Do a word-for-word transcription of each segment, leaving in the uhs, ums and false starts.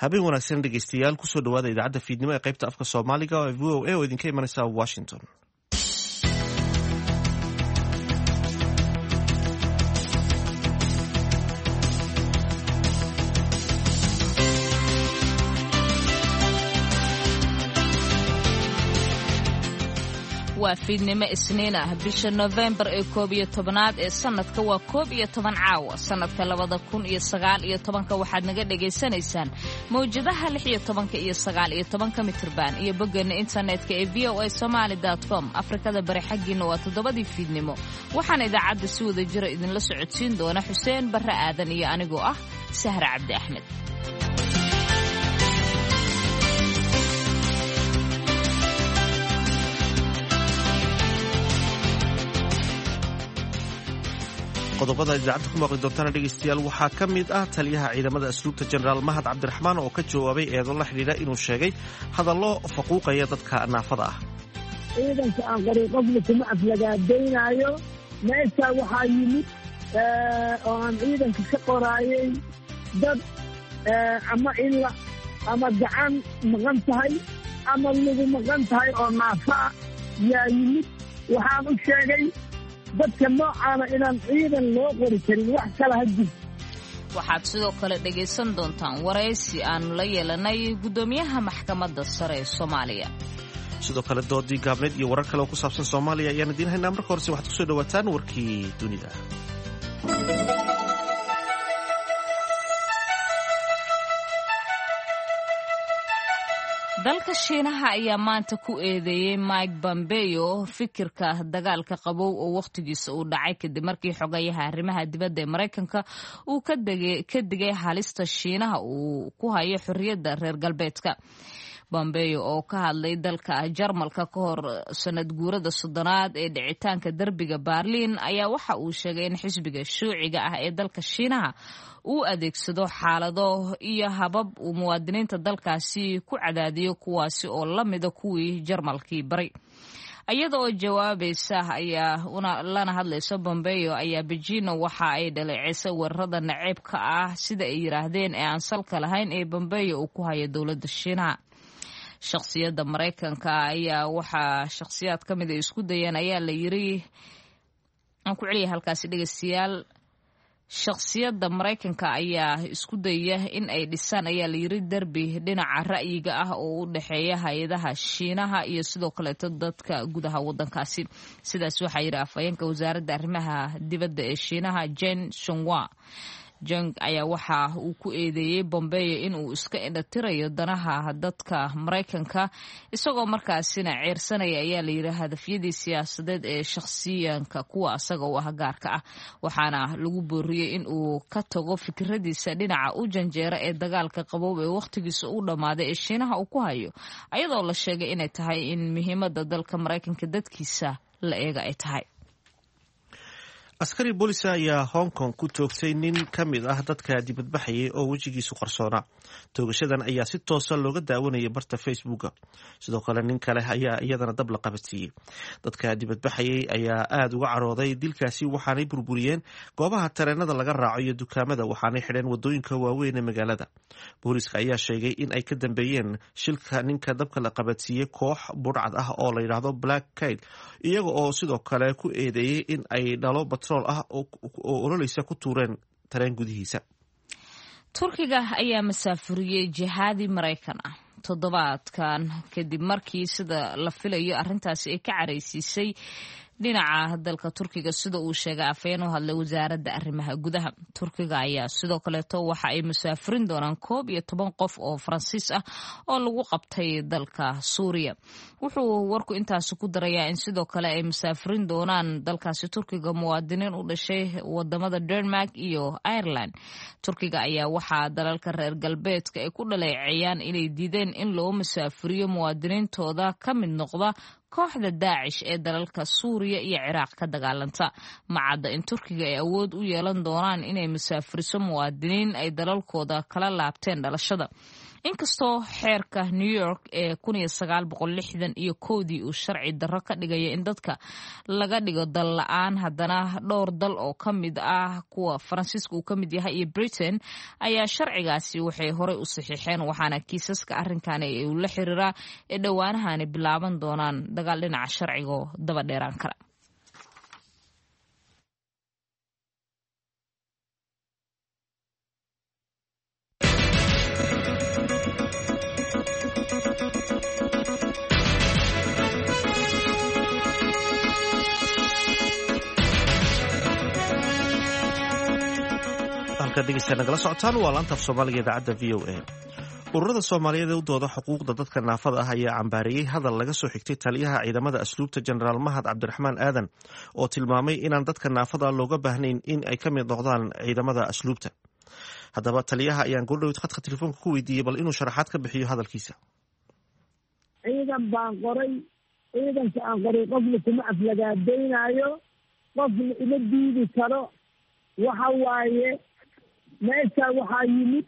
habeen wanaagsan dhegeystayaal kusoo dhawaada idaacadda fiidnimo ee qaybta afka soomaaliga ee v o a oo idinka imanaysa washington. waa fiidnimo isniin ah bisha November ee koob iyo tobnaad ee sanadka waa koob iyo toban caawa sanadka labada kun iyo sagaal iyo tobanka waxaad naga dhageysanaysaan mawjadaha lix iyo tobanka iyo sagaal iyo tobanka mitirban iyo boggeena internetka ee v o a somali dot com afrikada bari xaggiina waa toddobadii fiidnimo waxaana idaacadda si wada jira idinla socodsiin doona Xuseen Barre Aadan iyo anigoo ah Sahra Cabdi Axmed. qodobada idaacadda ku maqli doontaana dhegeystayaal waxaa ka mid ah taliyaha ciidamada asluubta jenaraal mahad cabdiraxmaan oo ka jawaabay eedo la xidhiidha inuu sheegay hadallo faquuqaya dadka naafada ah. ciidanka aan qariiqofna kuma aflagaadaynaayo meeshaa waxaa yimid oo aan ciidanka ka qoraayay dad ama ila ama gacan maqan tahay ama lagu maqan tahay oo naafa ah yaa yimid waxaan u sheegay dadka noocaana inaan ciidan loo qori karin wax kala ha jirto. waxaad sidoo kale dhegaysan doontaan waraysi aanu la yeelanay guddoomiyaha maxkamadda sare ee Soomaaliya. sidoo kale doodii gaabneed iyo warar kale oo ku saabsan Soomaaliya ayaan idiin haynaa. marka horese waxaad kusoo dhawaataan warkii dunida. dalka Shiinaha ayaa maanta ku eedeeyay Mike Pompeo fikirka dagaalka qabow oo waqtigiisa uu dhacay kadib markii xogayaha arrimaha dibadda ee Mareykanka uu ka digay ka digay halista Shiinaha uu ku hayo xorriyadda reer galbeedka. Pompeo oo ka hadlay dalka Jarmalka ka hor sanad guurada soddonaad ee dhicitaanka darbiga Berlin ayaa waxa uu sheegay in xisbiga shuuciga ah ee dalka Shiinaha uu adeegsado xaalado iyo habab uu muwaadiniinta dalkaasi ku cadaadiyo kuwaasi oo la mida kuwii Jarmalkii baray. iyada oo jawaabaysa ayaa una lana hadlayso Pompeo ayaa Beijing waxa ay dhaleeceysay weerarada naceebka ah sida ay yiraahdeen ee aan salka lahayn ee Pompeo uu ku hayo dowladda Shiinaha. shakhsiyadda Mareykanka ayaa waxa shakhsiyaad ka mid ah isku dayeen ayaa la yiri aan ku celiyay halkaasi dhageystayaal shakhsiyadda Mareykanka ayaa isku dayay in ay dhisaan ayaa la yiri darbi dhinaca ra'yiga ah oo u dhaxeeya hay'adaha Shiinaha iyo sidoo kale dadka gudaha wadankaasi. sidaas waxa yiri afhayeenka wasaaradda arrimaha dibadda ee Shiinaha Jen Shunhua. Jung ayaa waxa uu ku eedeeyay Pompeo in uu iska indhatirayo danaha dadka Mareykanka isagoo markaasina ceersanaya ayaa la yiri hadafyadii siyaasadeed ee shakhsiyanka kuwa asaga u ah gaarka ah waxaana lagu booriyay in uu ka tago fikradiisa dhinaca u janjeera ee dagaalka qabow ee waqtigiisa u dhamaaday ee Shiinaha uu ku hayo ayadoo la sheegay inay tahay in muhiimadda dalka Mareykanka dadkiisa la eega ay tahay. askari booliska ayaa Hong Kong ku toogtay nin ka mid ah dadka dibadbaxayay oo wejigiisu qarsoona. toogashadan ayaa si toosan looga daawanayay barta Facebooka. sidoo kale nin kale ayaa iyadana dab la qabadsiiyey. dadka dibadbaxayay ayaa aad uga carooday dilkaasi waxaanay burburiyeen goobaha tareenada laga raaco iyo dukaamada waxaanay xidheen wadooyinka waaweyn ee magaalada. booliska ayaa sheegay in ay ka dambeeyeen shilka ninka dabka la qabadsiiyey koox budhcad ah oo la yidhaahdo Black Kite iyaga oo sidoo kale ku eedeeyay in ay dhalo ah oo ololeysa ku tuureen tareen gudihiisa. Turkiga ayaa masaafuriyay jihaadi Mareykan ah toddobaadkan kadib markii sida la filayo arrintaasi ay ka careysiisay dhinaca dalka Turkiga sida uu sheegay afhayeen u hadlay wasaaradda arrimaha gudaha. Turkiga ayaa sidoo kale waxa ay musaafirin doonaan koob iyo toban qof oo Faransiis ah oo lagu qabtay dalka Suuriya. wuxuu warku intaas ku darayaa in sidoo kale ay musaafirin doonaan dalkaasi Turkiga muwaadiniin u dhashay wadamada Denmark iyo Ireland. Turkiga ayaa waxa dalalka reer galbeedka ay ku dhaleeceeyaan inay diideen in loo musaafiriyo muwaadiniintooda ka mid noqda kooxda Daacish ee dalalka Suuriya iyo Ciraaq ka dagaalanta. macadda in Turkiga ay awood u yeelan doonaan inay musaafiriso muwaadiniin ay dalalkooda kala laabteen dhalashada. inkastoo xeerka New York ee kun iyo sagaal boqol lixdan iyo kowdii uu sharci darro ka dhigaya in dadka laga dhigo dal la'aan, haddana dhowr dal oo ka mid ah kuwa Faransiiska uu ka mid yahay iyo Britain ayaa sharcigaasi waxay horey u saxiixeen, waxaana kiisaska arrinkan ee uu la xiriiraa ee dhowaanahani bilaaban doonaan dagaal dhinaca sharciga oo daba dheeraan kara. degeysta nagala socotaan waa laanta af soomaaliga idaacadda v o a. ururada soomaaliyeed ee u dooda xuquuqda dadka naafada ah ayaa cambaareeyey hadal laga soo xigtay taliyaha ciidamada asluubta jenaraal mahad cabdiraxmaan aadan oo tilmaamay inaan dadka naafada looga baahnayn in ay ka mid noqdaan ciidamada asluubta. haddaba taliyaha ayaan goordhowd khadka telefoonka ku weydiiyey bal inuu sharaxaad ka bixiyo hadalkiisa. ciidan baan qoray, ciidanka aan qoray qofna kuma aflagaadaynaayo, qofna ima diidi karo. waxa waaye meesha waxaa yimid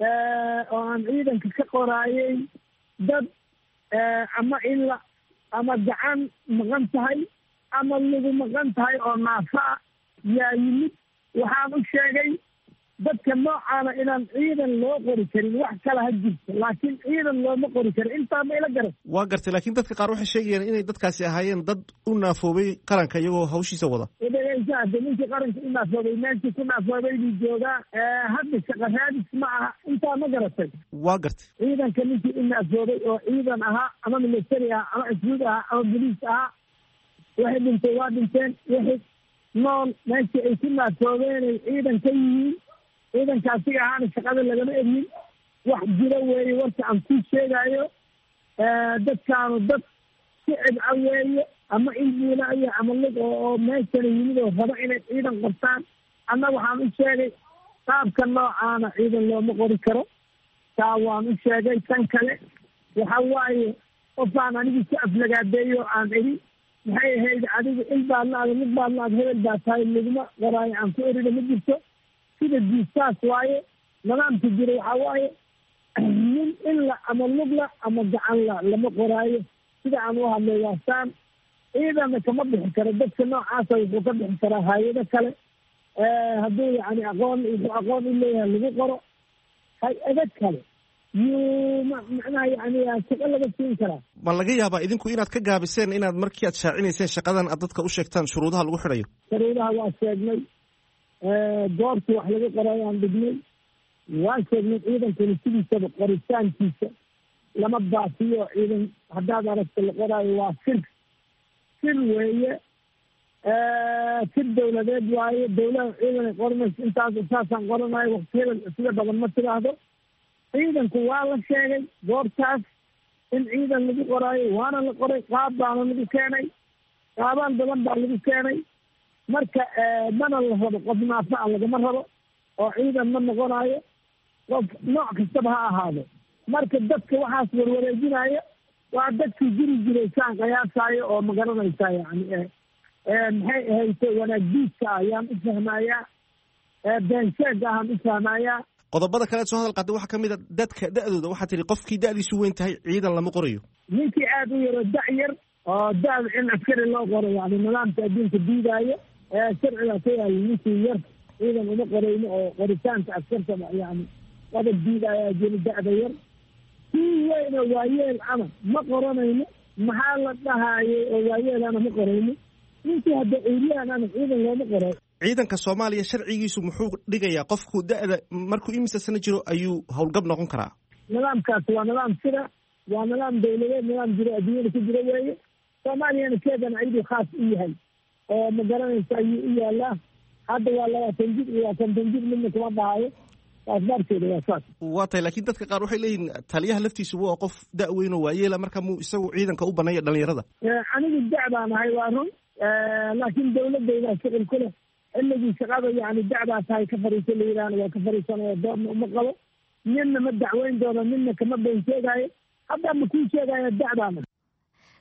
oo aan ciidanka ka qoraayay dad ama ila ama gacan maqan tahay ama lagu maqan tahay oo naafa ah yaa yimid. waxaan u sheegay dadka noocaana inaan ciidan loo qori karin, wax kale ha jirto, laakiin ciidan looma qori karin. intaa ma ila garan. waa gartay, laakiin dadka qaar waxay sheegayaan inay dadkaasi ahaayeen dad u naafoobay qaranka iyagoo hawshiisa wada. de ninkii qaranka u naafoobay meeshii ku naafoobay buu joogaa. hadda shaqa raadis ma aha. intaa ma garatay. waa gartay. ciidanka ninkii u naafoobay oo ciidan ahaa ama military ahaa ama asluud ahaa ama boliis ahaa, waxay dhintay waa dhinteen. wixii nool meeshii ay ku naafoobeenay ciidan ka yihiin. ciidankaasiga ahaana shaqada lagama eryin. wax jiro weeye warka aan kuu sheegaayo. dadkaanu dad sicib a weeye ama ilbuulaya ama lug oo meeshana yimid oo raba inay ciidan qortaan. anna waxaan u sheegay qaabka noocaana ciidan looma qori karo. taa waan u sheegay. tan kale waxa waaye qofaan anigi ku aflagaadeeyo aan eri maxay ahayd adigu il baadnaada mid baadnaad hebel baa tahay laguma qoraayo aan ku erina ma jirto. sida diistaas waaye nidaamka jira waxaa waaye nin illa ama lugla ama gacanla lama qoraayo. sida aan u hadlay waasaan. ciidanna kama bixi karo. dadka noocaasa wuxuu ka bixi karaa hay-ado kale hadduu yani aqoon wuxuu aqoon u leeyahay lagu qoro. hay-ado kale yuu macnaha yani shaqo laga siin karaa. ma laga yaabaa idinku inaad ka gaabiseen inaad markii aad shaacinayseen shaqadan aad dadka u sheegtaan shuruudaha lagu xidhayo? shuruudaha waa sheegnay. goortii wax laga qorayo aan dhignay. waan sheegnay ciidankani sidiisaba qoritaankiisa lama baafiyo. ciidan haddaad aragto la qoraayo waa sir sir weeye. sir dawladeed waaye. dawlada ciidanay qoranayso. intaas saasaan qoranayo waktiyada sida badan ma tiraahdo. ciidanku waa la sheegay goortaas in ciidan lagu qoraayo, waana la qoray. qaab baana lagu keenay. qaabaan badan baa lagu keenay. marka mana la rabo qof naafa a lagama rabo oo ciidan ma noqonayo. qof nooc kastaba ha ahaado. marka dadka waxaas warwareejinaya waa dadkii jiri jiray saan qiyaasaayo oo ma garanaysaa yani maxay ahayto wanaagdiidka ayaan u fahmayaa. beensheega ahaan u fahmayaa. qodobada kaleed soo hadal qaatay waxaa ka mid a dadka da-dooda. waxaa tihi qofkii da-diisu weyn tahay ciidan lama qorayo. ninkii aada u yaro da- yar oo da- in askari loo qoro yani nidaamka adduunka diidaayo sharcigaa ka yaali. ninkii yar ciidan uma qorayno oo qoritaanka askarta yani wada diidaayaa jiri da-da yar. kii weyn oo waayeel ana ma qoranayno. maxaa la dhahayay oo waayeel ana ma qorayno. ninkii hadda eryaan ana ciidan looma qoray. ciidanka soomaaliya sharcigiisu muxuu dhigayaa qofku da-da markuu imisa sano jiro ayuu howlgab noqon karaa? nidaamkaas waa nidaam sira. waa nidaam dawladeed. nidaam jiro adduunyada ku jiro weeye. soomaaliyana keedan ayaduu khaas u yahay oo ma garanaysa ayuu u yaalaa. hadda waa labaatan jir iyo waa konton jir midna kuma dhahayo. asbaarkeeda waa saas. waa tahay, laakiin dadka qaar waxay leeyihin taliyaha laftiisu waa qof da- weyn oo waayeela marka muu isagu ciidanka u baneeya dhalinyarada. anigu da- baan ahay waa run. laakiin dawladaydaa shuqul ku leh. xilligii shaqada yani da-daa tahay ka fariiso la yidhaahna waa ka fariisanaya. doorna uma qabo. ninna ma dacweyn doono, ninna kama been sheegaayo. hadda ma kuu sheegaya da-daana.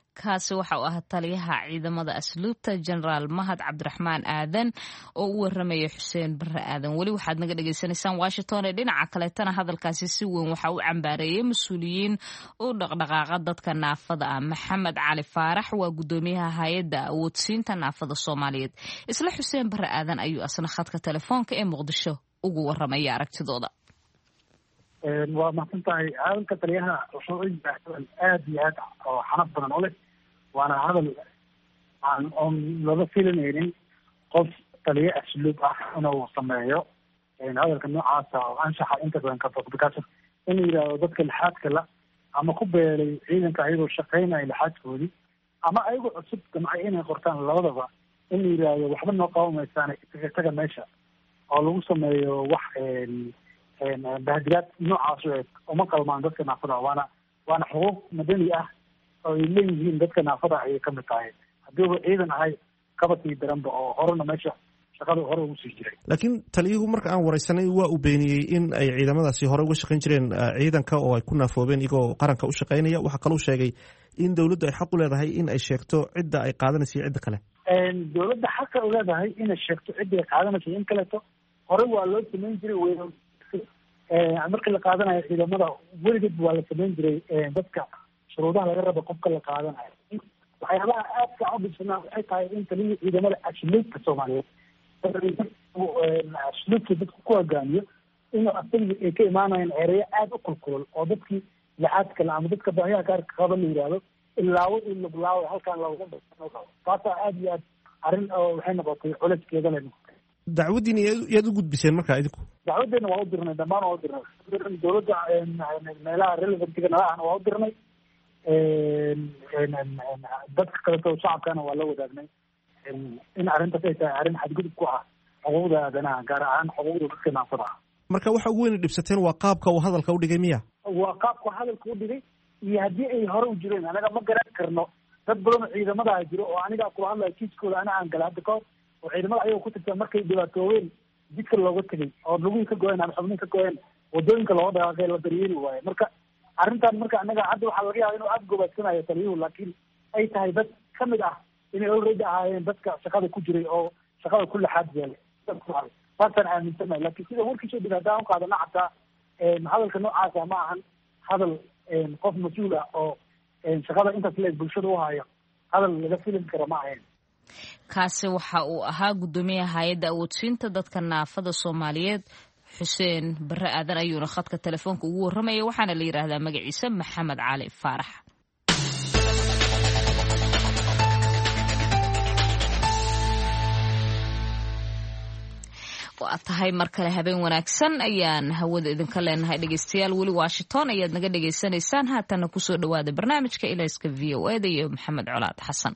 kaasi waxa uu ahaa taliyaha ciidamada asluubta jenaraal mahad cabdiraxmaan aadan oo u waramaya xuseen bare aadan. weli waxaad naga dhagaysanaysaan washington ee dhinaca kaleetana hadalkaasi si weyn waxa u cambaareeyay mas-uuliyiin u dhaqdhaqaaqa dadka naafada ah. maxamed cali faarax waa gudoomiyaha hay-adda awoodsiinta naafada soomaaliyeed. isla xuseen bare aadan ayuu asna khadka telefoonka ee muqdisho ugu waramaya aragtidooda. waa mahadsan tahay. hadalka taliyaha wuxuu u yahay hadal aada iyo aad oo xanaf badan u leh, waana hadal aan oon laga filanaynin qof taliye asluub ah inuu sameeyo hadalka noocaasa oo anshaxa inta badan ka fog. because in la yidhahdo dadka lixaadka la ama ku beelay ciidanka ayagoo shaqeynaya lixaadkoodii ama ayagoo cusub damcay inay qortaan labadaba, in la yidhaahdo waxba noo qaban maysaan taga meesha oo lagu sameeyo wax bahadiraad noocaas u eg uma qalmaan dadka naafada. waana waana xuquuq madani ah oo ay leeyihiin dadka naafada ayay kamid tahay. haddiiba ciidan ahay kabasii daranba oo horena meesha shaqada hore ugu sii jiray. laakiin taliyuhu marka aan wareysanay waa uu beeniyey in ay ciidamadaasi hore uga shaqayn jireen ciidanka oo ay ku naafoobeen iyagoo qaranka u shaqaynaya. waxaa kaloo sheegay in dawladdu ay xaq u leedahay in ay sheegto cidda ay qaadanaysa iyo cidda kale. dawladda xaqa u leedahay inay sheegto cidda ay qaadanaysa in kaleeto hore waa loo samayn jiray. w markii la qaadanayo ciidamada weligeed waa la samayn jiray dadka shuruudaha laga rabo qofka la qaadanayo. waxyaabaha aadka u dhibsanaa waxay tahay in taliyii ciidamada asluubka soomaaliyeed asluubka dadka ku hogaamiyo inuu asagii ay ka imaanayaan ereyo aada u kulkulol oo dadkii lixaad kale ama dadka baahiyaha gaarka qaba la yidhaahdo ilaawo in laglaawo halkaan looga taasaa aada iyo aad arrin oo waxay noqotay culeyskeeda le noqotay. dacwaddiina yaad u gudbiseen markaa idinku? dacwadeena waa u dirnay, dhammaan waa u dirnay. dawladda meelaha relevantiga nala ahna waa u dirnay. dadka kaleto shacabkana waa la wadaagnay in arrintaas ay tahay arrin xadgudub ku ah xuquuqda aadanaha, gaar ahaan xuquuqda dadka naafada ah. marka waxa ugu weyn dhibsateen waa qaabka uu hadalka udhigay miya? waa qaabka hadalka udhigay iyo haddii ay hore u jireen anaga ma garan karno. dad badan oo ciidamadaha jiro oo anigaa kula hadlaya kiiskooda ana aan gala hadda kahor oo ciidamada ayagoo ku tirsan markay dhibaatoobeen jidka looga tegay oo lugihii ka go-een ama xubnihi ka go-een wadooyinka looga dhaqaaqay la daryeeli waayo. marka arrintan marka anaga hadda waxaa laga yaaba inuu aada gobaadsanayo taliyuhu, laakiin ay tahay dad kamid ah inay already ahaayeen dadka shaqada ku jiray oo shaqada ku laxaad yeelay. saasaan aaminsanahay. laakiin sida warkiisoo dhig haddaan uqaadana xataa hadalka noocaasa ma ahan hadal qof mas-uul ah oo shaqada intaas leeg bulshada u hayo hadal laga filin kara ma ahayn. kaasi waxa uu ahaa gudoomiyaha hay-adda awoodsiinta dadka naafada soomaaliyeed xuseen bare aadan ayuuna khadka telefoonka ugu warramaya. waxaana la yidhaahdaa magaciisa maxamed cali faarax. waa tahay mar kale habeen wanaagsan ayaan hawada idinka leenahay dhegeystayaal. weli washington ayaad naga dhegaysanaysaan. haatana kusoo dhawaada barnaamijka ilayska v o eda iyo maxamed colaad xasan.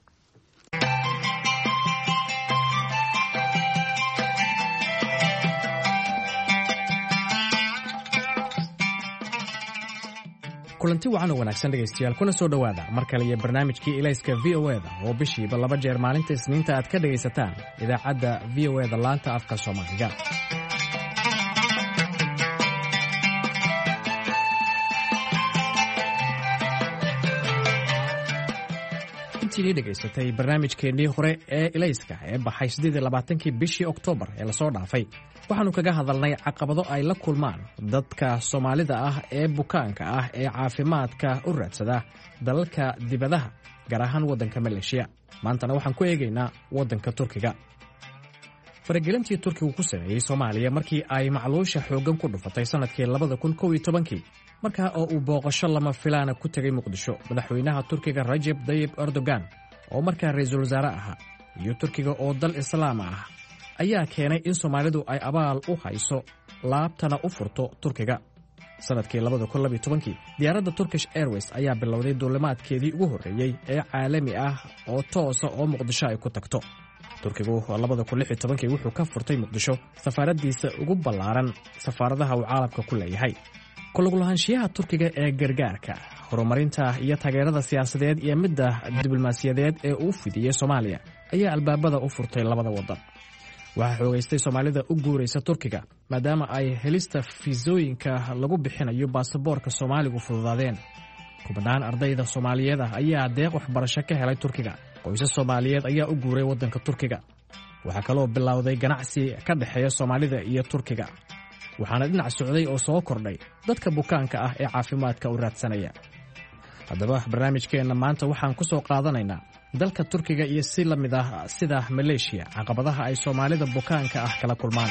kulanti wacan oo wanaagsan dhegaystayaal, kuna soo dhowaada mar kale iyo barnaamijkii ilayska v o eda oo bishiiba laba jeer maalinta isniinta aad ka dhegaysataan idaacadda v o eda laanta afka soomaaliga. intiinii dhegaysatay barnaamijkeennii hore ee ilayska ee baxay siddeed iyo labaatankii bishii oktoobar ee lasoo dhaafay, waxaannu kaga hadalnay caqabado ay la kulmaan dadka soomaalida ah ee bukaanka ah ee caafimaadka u raadsada dalalka dibadaha, gaar ahaan waddanka maleeshiya. maantana waxaan ku eegaynaa waddanka turkiga. faragelintii turkigu ku sameeyey soomaaliya markii ay macluusha xooggan ku dhufatay sannadkii labada kun kow iyo tobankii, markaa oo uu booqasho lama filaana ku tegay muqdisho madaxweynaha turkiga rajeb tayyib erdogan oo markaa ra-iisul wasaare ahaa, iyo turkiga oo dal islaama ah, ayaa keenay in soomaalidu ay abaal u hayso laabtana u furto turkiga. sannadkii labada kun labiyo tobankii diyaaradda turkish airways ayaa bilowday duulimaadkeedii ugu horreeyey ee caalami ah oo toosa oo muqdisho ay ku tagto. turkigu labada kun lix iyo tobankii wuxuu ka furtay muqdisho safaaraddiisa ugu ballaaran safaaradaha uu caalamka ku leeyahay. kulugulahaanshiyaha turkiga ee gargaarka, horumarinta iyo taageerada siyaasadeed iyo midda diblomaasiyadeed ee uu fidiyey soomaaliya ayaa albaabada u furtay labada waddan. waxaa xoogaystay soomaalida u guuraysa turkiga maadaama ay helista fiisooyinka lagu bixinayo baasaboorka soomaaligu fududaadeen. kubnaan ardayda soomaaliyeed ah ayaa deeq waxbarasho ka helay turkiga. qoysas soomaaliyeed ayaa u guuray waddanka turkiga. waxaa kaloo bilowday ganacsi ka dhexeeya soomaalida iyo turkiga, waxaana dhinac socday oo soo kordhay dadka bukaanka ah ee caafimaadka u raadsanaya. haddaba barnaamijkeenna maanta waxaan ku soo qaadanaynaa dalka turkiga iyo si la mid ah sida maleeshiya caqabadaha ay soomaalida bukaanka ah kala kulmaan.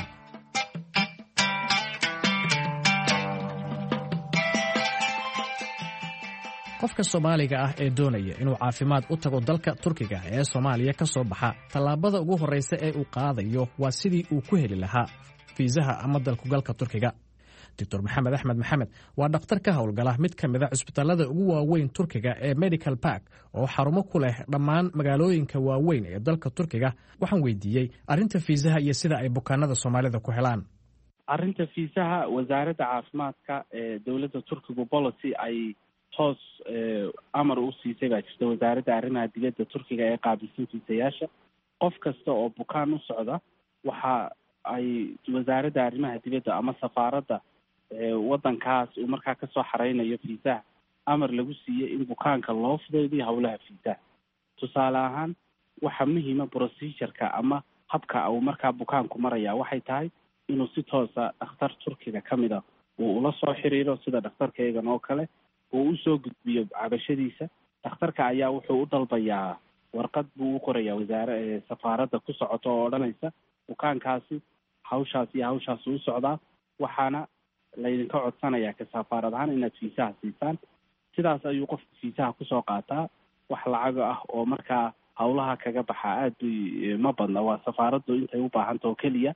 qofka Soomaaliga ah ee doonaya inuu caafimaad u tago dalka Turkiga ee Soomaaliya ka soo baxa, tallaabada ugu horeysa ee uu qaadayo waa sidii uu ku heli lahaa fiisaha ama dalku galka Turkiga. Doctor Maxamed Axmed Maxamed waa dhakhtar ka howlgala mid ka mid ah isbitaalada ugu waaweyn Turkiga ee Medical Park oo xarumo ku leh dhammaan magaalooyinka waaweyn ee dalka Turkiga. waxaan weydiiyey arrinta fiisaha iyo sida ay bukaanada Soomaalida ku helaan. arrinta fiisaha wasaaradda caafimaadka ee dowladda Turkiga policy ay toos amar u siisay baa jirta wasaaradda arrimaha dibadda Turkiga ee qaabilsan fiisayaasha. qof kasta oo bukaan u socda waxa ay wasaaradda arrimaha dibadda ama safaaradda waddankaas uu markaa kasoo xareynayo fiisaha amar lagu siiyey in bukaanka loo fudaydiyo howlaha fiisaha. tusaale ahaan waxa muhiima procedureka ama habka uu markaa bukaanku maraya waxay tahay inuu si toosa dhakhtar Turkiga ka mid ah uu ula soo xiriiro sida dhakhtarkaygan oo kale uu u soo gudbiyo cabashadiisa. dhakhtarka ayaa wuxuu u dalbayaa warqad buu u qorayaa wasaare safaaradda ku socoto oo odhanaysa bukaankaasi hawshaas iyo hawshaas u socdaa, waxaana laydinka codsanayaa ka safaarad ahaan inaad fiisaha siisaan. sidaas ayuu qofka fiisaha kusoo qaataa. wax lacago ah oo markaa hawlaha kaga baxa aad ma badna, waa safaaraddu intay u baahanta oo keliya.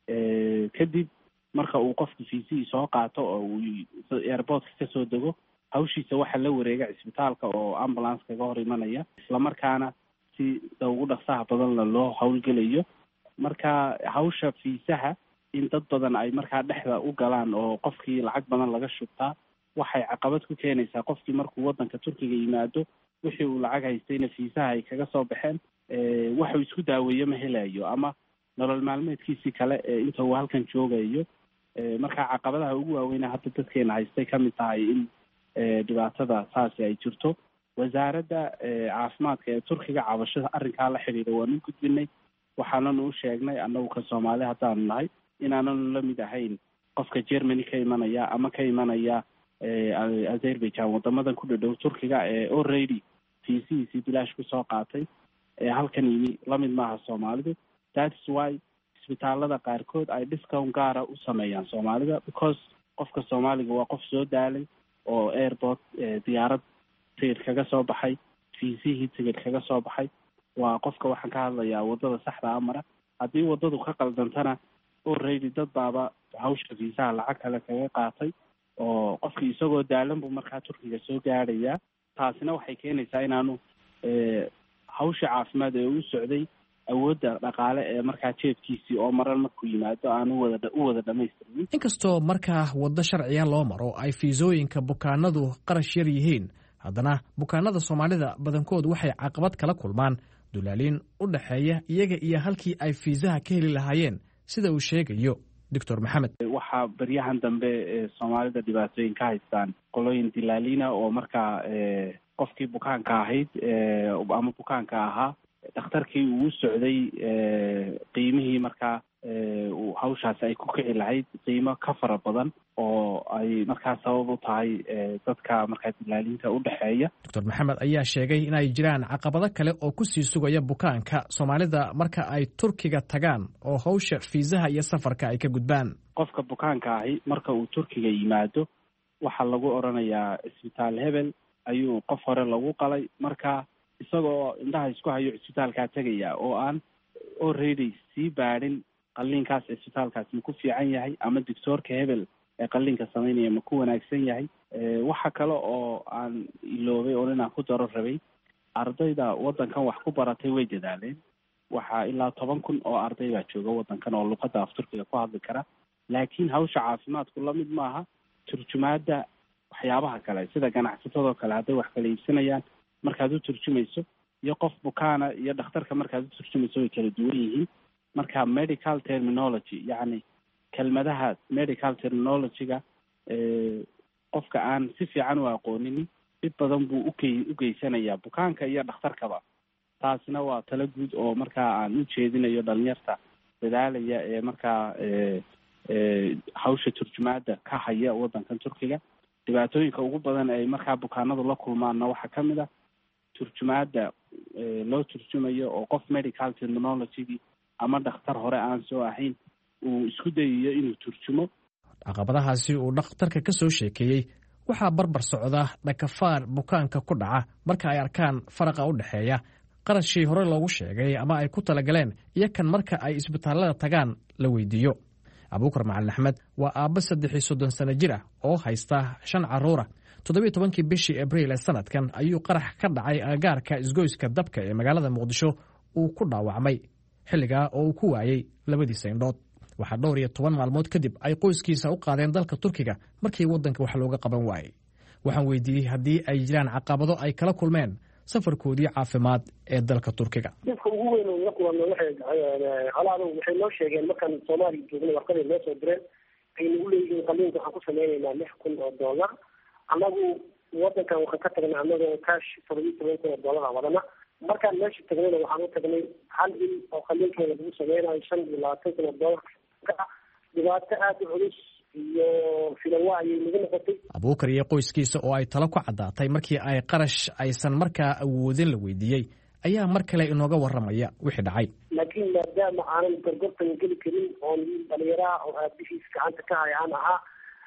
kadib marka uu qofka fiisihii soo qaato oo uu airportka kasoo dego, hawshiisa waxaa la wareega cisbitaalka oo ambulance kaga hor imanaya, islamarkaana si ugu dhaqsaha badanna loo howlgelayo. marka hawsha fiisaha in dad badan ay markaa dhexda u galaan oo qofkii lacag badan laga shubtaa waxay caqabad ku keenaysaa qofkii markuu waddanka Turkiga yimaado wixii uu lacag haystayna fiisaha ay kaga soo baxeen waxuu isku daaweeyo ma helayo ama nolol maalmeedkiisii kale inta uu halkan joogayo. marka caqabadaha ugu waaweyna hadda dadkeena haystay ka mid tahay in dhibaatada saasi ay jirto. wasaaradda caafimaadka ee Turkiga cabashada arrinkaa la xiriira waan u gudbinay, waxaananu u sheegnay annagu ka Soomaali haddaanu nahay inaananu la mid ahayn qofka Germany ka imanaya ama ka imanaya Azerbaijan wadamadan ku dhadhow Turkiga ee already fiisihiisii bilaash kusoo qaatay ee halkan yimi lamid maaha Soomaalidu. that's why isbitaalada qaarkood ay discount gaara u sameeyaan Soomaalida because qofka Soomaaliga waa qof soo daalay oo airport diyaarad tigidh kaga soo baxay, fiisihii tigidh kaga soo baxay. waa qofka waxaan ka hadlayaa wadada saxda amara. haddii wadadu ka qaldantana already dad baaba hawsha fiisaha lacag kale kaga qaatay oo qofkii isagoo daalan buu markaa Turkiga soo gaadhayaa. taasina waxay keenaysaa inaanu hawsha caafimaad ee u socday awoodda dhaqaale ee markaa jeebkiisii oo maran markuu yimaado aan u wada u wada dhamaystirin. inkastoo markaa waddo sharciya loo maro ay fiisooyinka bukaanadu qarash yar yihiin, haddana bukaanada Soomaalida badankood waxay caqabad kala kulmaan dulaaliin u dhaxeeya iyaga iyo halkii ay fiisaha ka heli lahaayeen, sida uu sheegayo Doctor Maxamed. waxaa baryahan dambe Soomaalida dhibaatooyin ka haystaan qolooyin dilaaliina oo markaa qofkii bukaanka ahayd ama bukaanka ahaa dhakhtarkii uu socday qiimihii markaa hawshaasi ay ku kici lahayd qiimo ka fara badan oo ay markaa sabab u tahay dadka markaa dilaaliinta u dhexeeya. Doctor Maxamed ayaa sheegay in ay jiraan caqabado kale oo ku sii sugaya bukaanka Soomaalida marka ay Turkiga tagaan oo hawsha fiisaha iyo safarka ay ka gudbaan. qofka bukaanka ahi marka uu Turkiga yimaado waxaa lagu oranayaa isbitaal hebel ayuu qof hore lagu qalay, marka isagoo indhaha isku hayo isbitaalkaa tegaya oo aan already sii baadhin qalliinkaas isbitaalkaas ma ku fiican yahay ama doctorka hebel ee qalliinka samaynaya ma ku wanaagsan yahay. waxa kale oo aan iloobay oo inaan ku daro rabay ardayda waddankan wax ku baratay way dadaaleen. waxaa ilaa toban kun oo arday baa jooga waddankan oo luqadda af Turkiga ku hadli kara, laakiin hawsha caafimaadku la mid maaha turjumaadda waxyaabaha kale sida ganacsatadoo kale hadday wax kala iibsanayaan markaad u turjumayso iyo qof bukaana iyo dhakhtarka markaad u turjumayso way kala duwan yihiin. marka medical terminology yacni kelmadaha medical terminology-ga qofka aan si fiican u aqoonin dhib badan buu ukey ugeysanayaa bukaanka iyo dhakhtarkaba. taasina waa talo guud oo markaa aan u jeedinayo dhalinyarta dadaalaya ee markaa hawsha turjumaada ka haya waddankan Turkiga. dhibaatooyinka ugu badan ay markaa bukaanadu la kulmaanna waxaa ka mid ah turjumaada loo turjumayo oo qof medical terminology ama dhakhtar hore aan soo ahayn uu isku dayayo inuu turjumo. caqabadahaasi uu dhakhtarka ka soo sheekeeyey waxaa barbar socda dhakafaar bukaanka ku dhaca marka ay arkaan faraqa u dhexeeya qarashii hore loogu sheegay ama ay ku talagaleen iyo kan marka ay isbitaallada tagaan la weydiiyo. abuukar macalin axmed waa aabba saddex iyo soddon sano jir ah oo haysta shan carruura. toddobiyo tobankii bishii abriil ee sanadkan ayuu qarax ka dhacay agagaarka isgoyska dabka ee magaalada muqdisho uu ku dhaawacmay, xilligaa oo uu ku waayey labadiisa indhood. waxaa dhowr iyo toban maalmood kadib ay qoyskiisa u qaadeen dalka Turkiga markii waddanka wax looga qaban waayey. waxaan weydiiyey haddii ay jiraan caqabado ay kala kulmeen safarkoodii caafimaad ee dalka Turkiga. dadka ugu weyn oo la kulmay waxay halaado waxay noo sheegeen markaan Soomaaliya joognay warqadii noo soo direen ay nagu leeyihiin qaliinka waxaan ku sameynaynaa lix kun oo dollar. annagu waddankan waxaan ka tagnay annagoo kaash toddobiyo toban kun oo dollar wadana. markaan meesha tagnayna waxaan u tagnay hal il oo qaliinkeeda lagu sameynayo shan iyo labaatan kun oo dollar. dhibaato aada u culus iyo filawa ayay nagu noqotay. abuukar iyo qoyskiisa oo ay talo ku caddaatay markii ay qarash aysan markaa awoodin la weydiiyey ayaa mar kale inooga warramaya wixii dhacay. laakiin maadaama aanan gorgortan geli karin oon dhalinyaraha oo aabihiis gacanta ka hay aan ahaa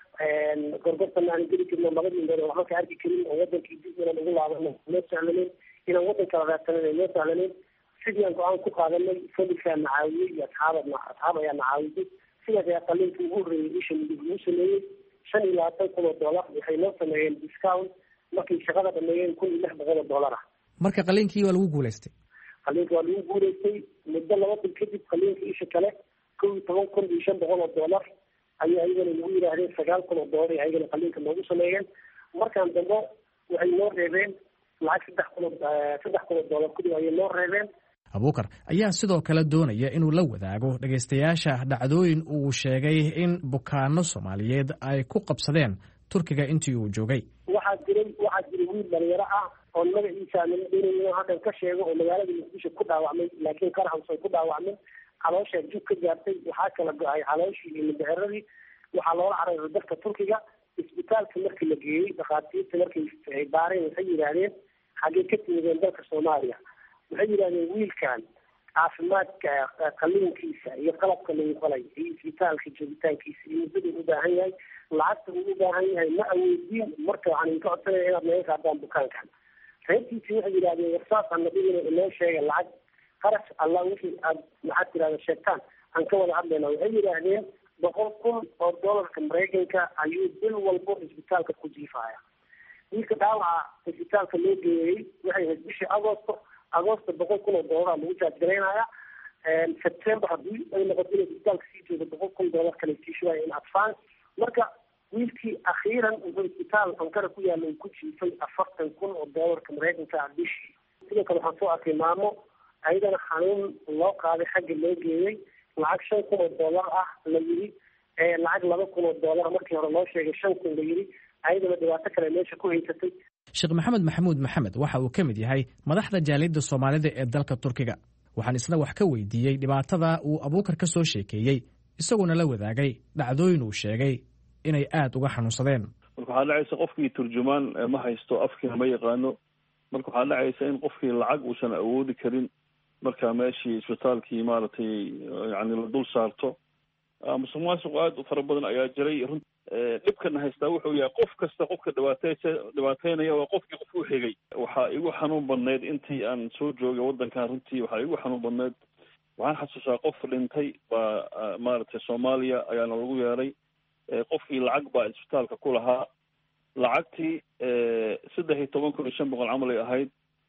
gorgortan aanan geli karin oo labadii indhood waxba ka arki karin oo wadankii dib inaan ugu laabano noo sahlaneyn inaan waddanka raadsanan noo sahlaneyn sidii aan go-aan ku qaadanay fadhigaa na caawiyey iyo asxaaba asxaab ayaa na caawiyey. sidaas ayaa qaliinka ugu horreeyey isha midig lagu sameeyey shan iyo labaatan kun oo dollar. waxay noo sameeyeen discount markay shaqada dhameeyeen kun iyo lix boqol oo dollar ah. marka qaliinkii waa lagu guulaystay. qaliinka waa lagu guulaystay muddo laba bil kadib qaliinka isha kale kow iyo toban kun iyo shan boqol oo dollar ayay ayagana nagu yidhaahdeen sagaal kun oo dollar ay ayagana qaliinka noogu sameeyeen. markaan dambe waxay noo reebeen lacag saddex kun oo saddex kun oo dollar kudib ayay noo reebeen. abuukar ayaa sidoo kale doonaya inuu la wadaago dhegaystayaasha dhacdooyin uu sheegay in bukaano Soomaaliyeed ay ku qabsadeen Turkiga intii uu joogay. waxaa jiray waxaa jiray wiil dhalinyaro ah oo magaciisa aan doonayn inuu halkan ka sheego oo magaalada Muqdisho ku dhaawacmay laakiin qarax uusan ku dhaawacmin. caloosha jug ka gaartay waxaa kala go-ay calooshii iyo mindhicirradii. waxaa loola cararay dalka Turkiga. isbitaalka markii la geeyey dhakhaatiirta markay ay baareen waxay yidhaahdeen xaggee ka timideen dalka Soomaaliya. waxay yidhahdeen wiilkan caafimaadka qaliinkiisa iyo qalabka lagu qalay iyo isbitaalka joogitaankiisa iyo muddada u baahan yahay lacagta uu u baahan yahay ma awoodiin. marka waxaan idinka codsanaya inaad naga qaadaan bukaankan. reerkiisii waxay yidhahdeen warsaasaan nadhigina inoo sheega lacag qarash allah wixii aad maxaad tirahda sheegtaan aan ka wada hadlayna. waxay yidhaahdeen boqol kun oo dollarka Maraykanka ayuu bil walbo isbitaalka ku jiifaya. wiilka dhaawaca isbitaalka loo geeyey waxay ahayd bishii agosto agosto boqol kun oo dollar lagu jaajgaraynaya. september haddii ay noqoto inay isbitaalka sii joogo boqol kun dollar kale sii shubaya in advance. marka wiilkii akhiiran wuxuu isbitaal ankara ku yaalla uu ku jiifay afartan kun oo dollarka Maraykanka ah bishii. sidoo kale waxaan soo arkay maamo ayadana xanuun loo qaaday xagga loo geeyey lacag shan kun oo dollar ah la yidhi lacag laba kun oo dollar markii hore loo sheegay shan kun la yidhi ayadana dhibaato kale meesha ku haysatay. sheekh maxamed maxamuud maxamed waxa uu ka mid yahay madaxda jaaliyadda Soomaalida ee dalka Turkiga. waxaan isla wax ka weydiiyey dhibaatada uu abuukar ka soo sheekeeyey isaguna la wadaagay dhacdooyin uu sheegay inay aad uga xanuunsadeen. marka waxaa dhacaysa qofkii turjumaan ma haysto afkiina ma yaqaano. marka waxaa dhacaysa in qofkii lacag uusan awoodi karin marka meeshii isbitaalkii maaragtay yani la dul saarto. musuqmaasuq aad u fara badan ayaa jiray. run dhibkana haystaa wuxuu yahay qof kasta qofka dhibaateysa dhibaateynaya waa qofkii qof u xigay. waxaa igu xanuun badneyd intii aan soo joogay waddankan runtii waxaa igu xanuun badneyd waxaan xasuustaa qof dhintay baa maaragtay Soomaaliya ayaana lagu yeeray. qofkii lacag baa isbitaalka ku lahaa. lacagtii saddex iyo toban kun iyo shan boqol camal ay ahayd.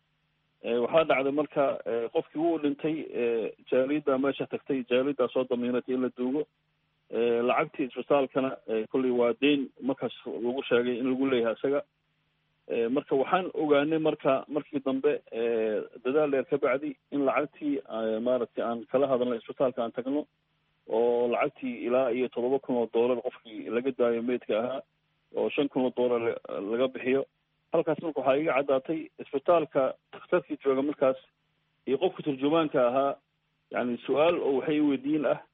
waxaa dhacday marka qofkii wuu dhintay. jaaliyaddaa meesha tagtay jaaliyaddaa soo damiinatay in la duugo. lacagtii isbitaalkana kolley waa deyn markaas lagu sheegay in lagu leeyahay isaga. marka waxaan ogaanay marka markii dambe dadaal dheer ka bacdi in lacagtii maaragtay aan kala hadalnay isbitaalka aan tagno oo lacagtii ilaa iyo toddoba kun oo dollar qofkii laga daayo meydka ahaa oo shan kun oo dollar laga bixiyo. halkaas marka waxaa iga caddaatay isbitaalka dakhtarkii jooga markaas iyo qofka turjumaanka ahaa yani su-aal oo waxay weydiin ah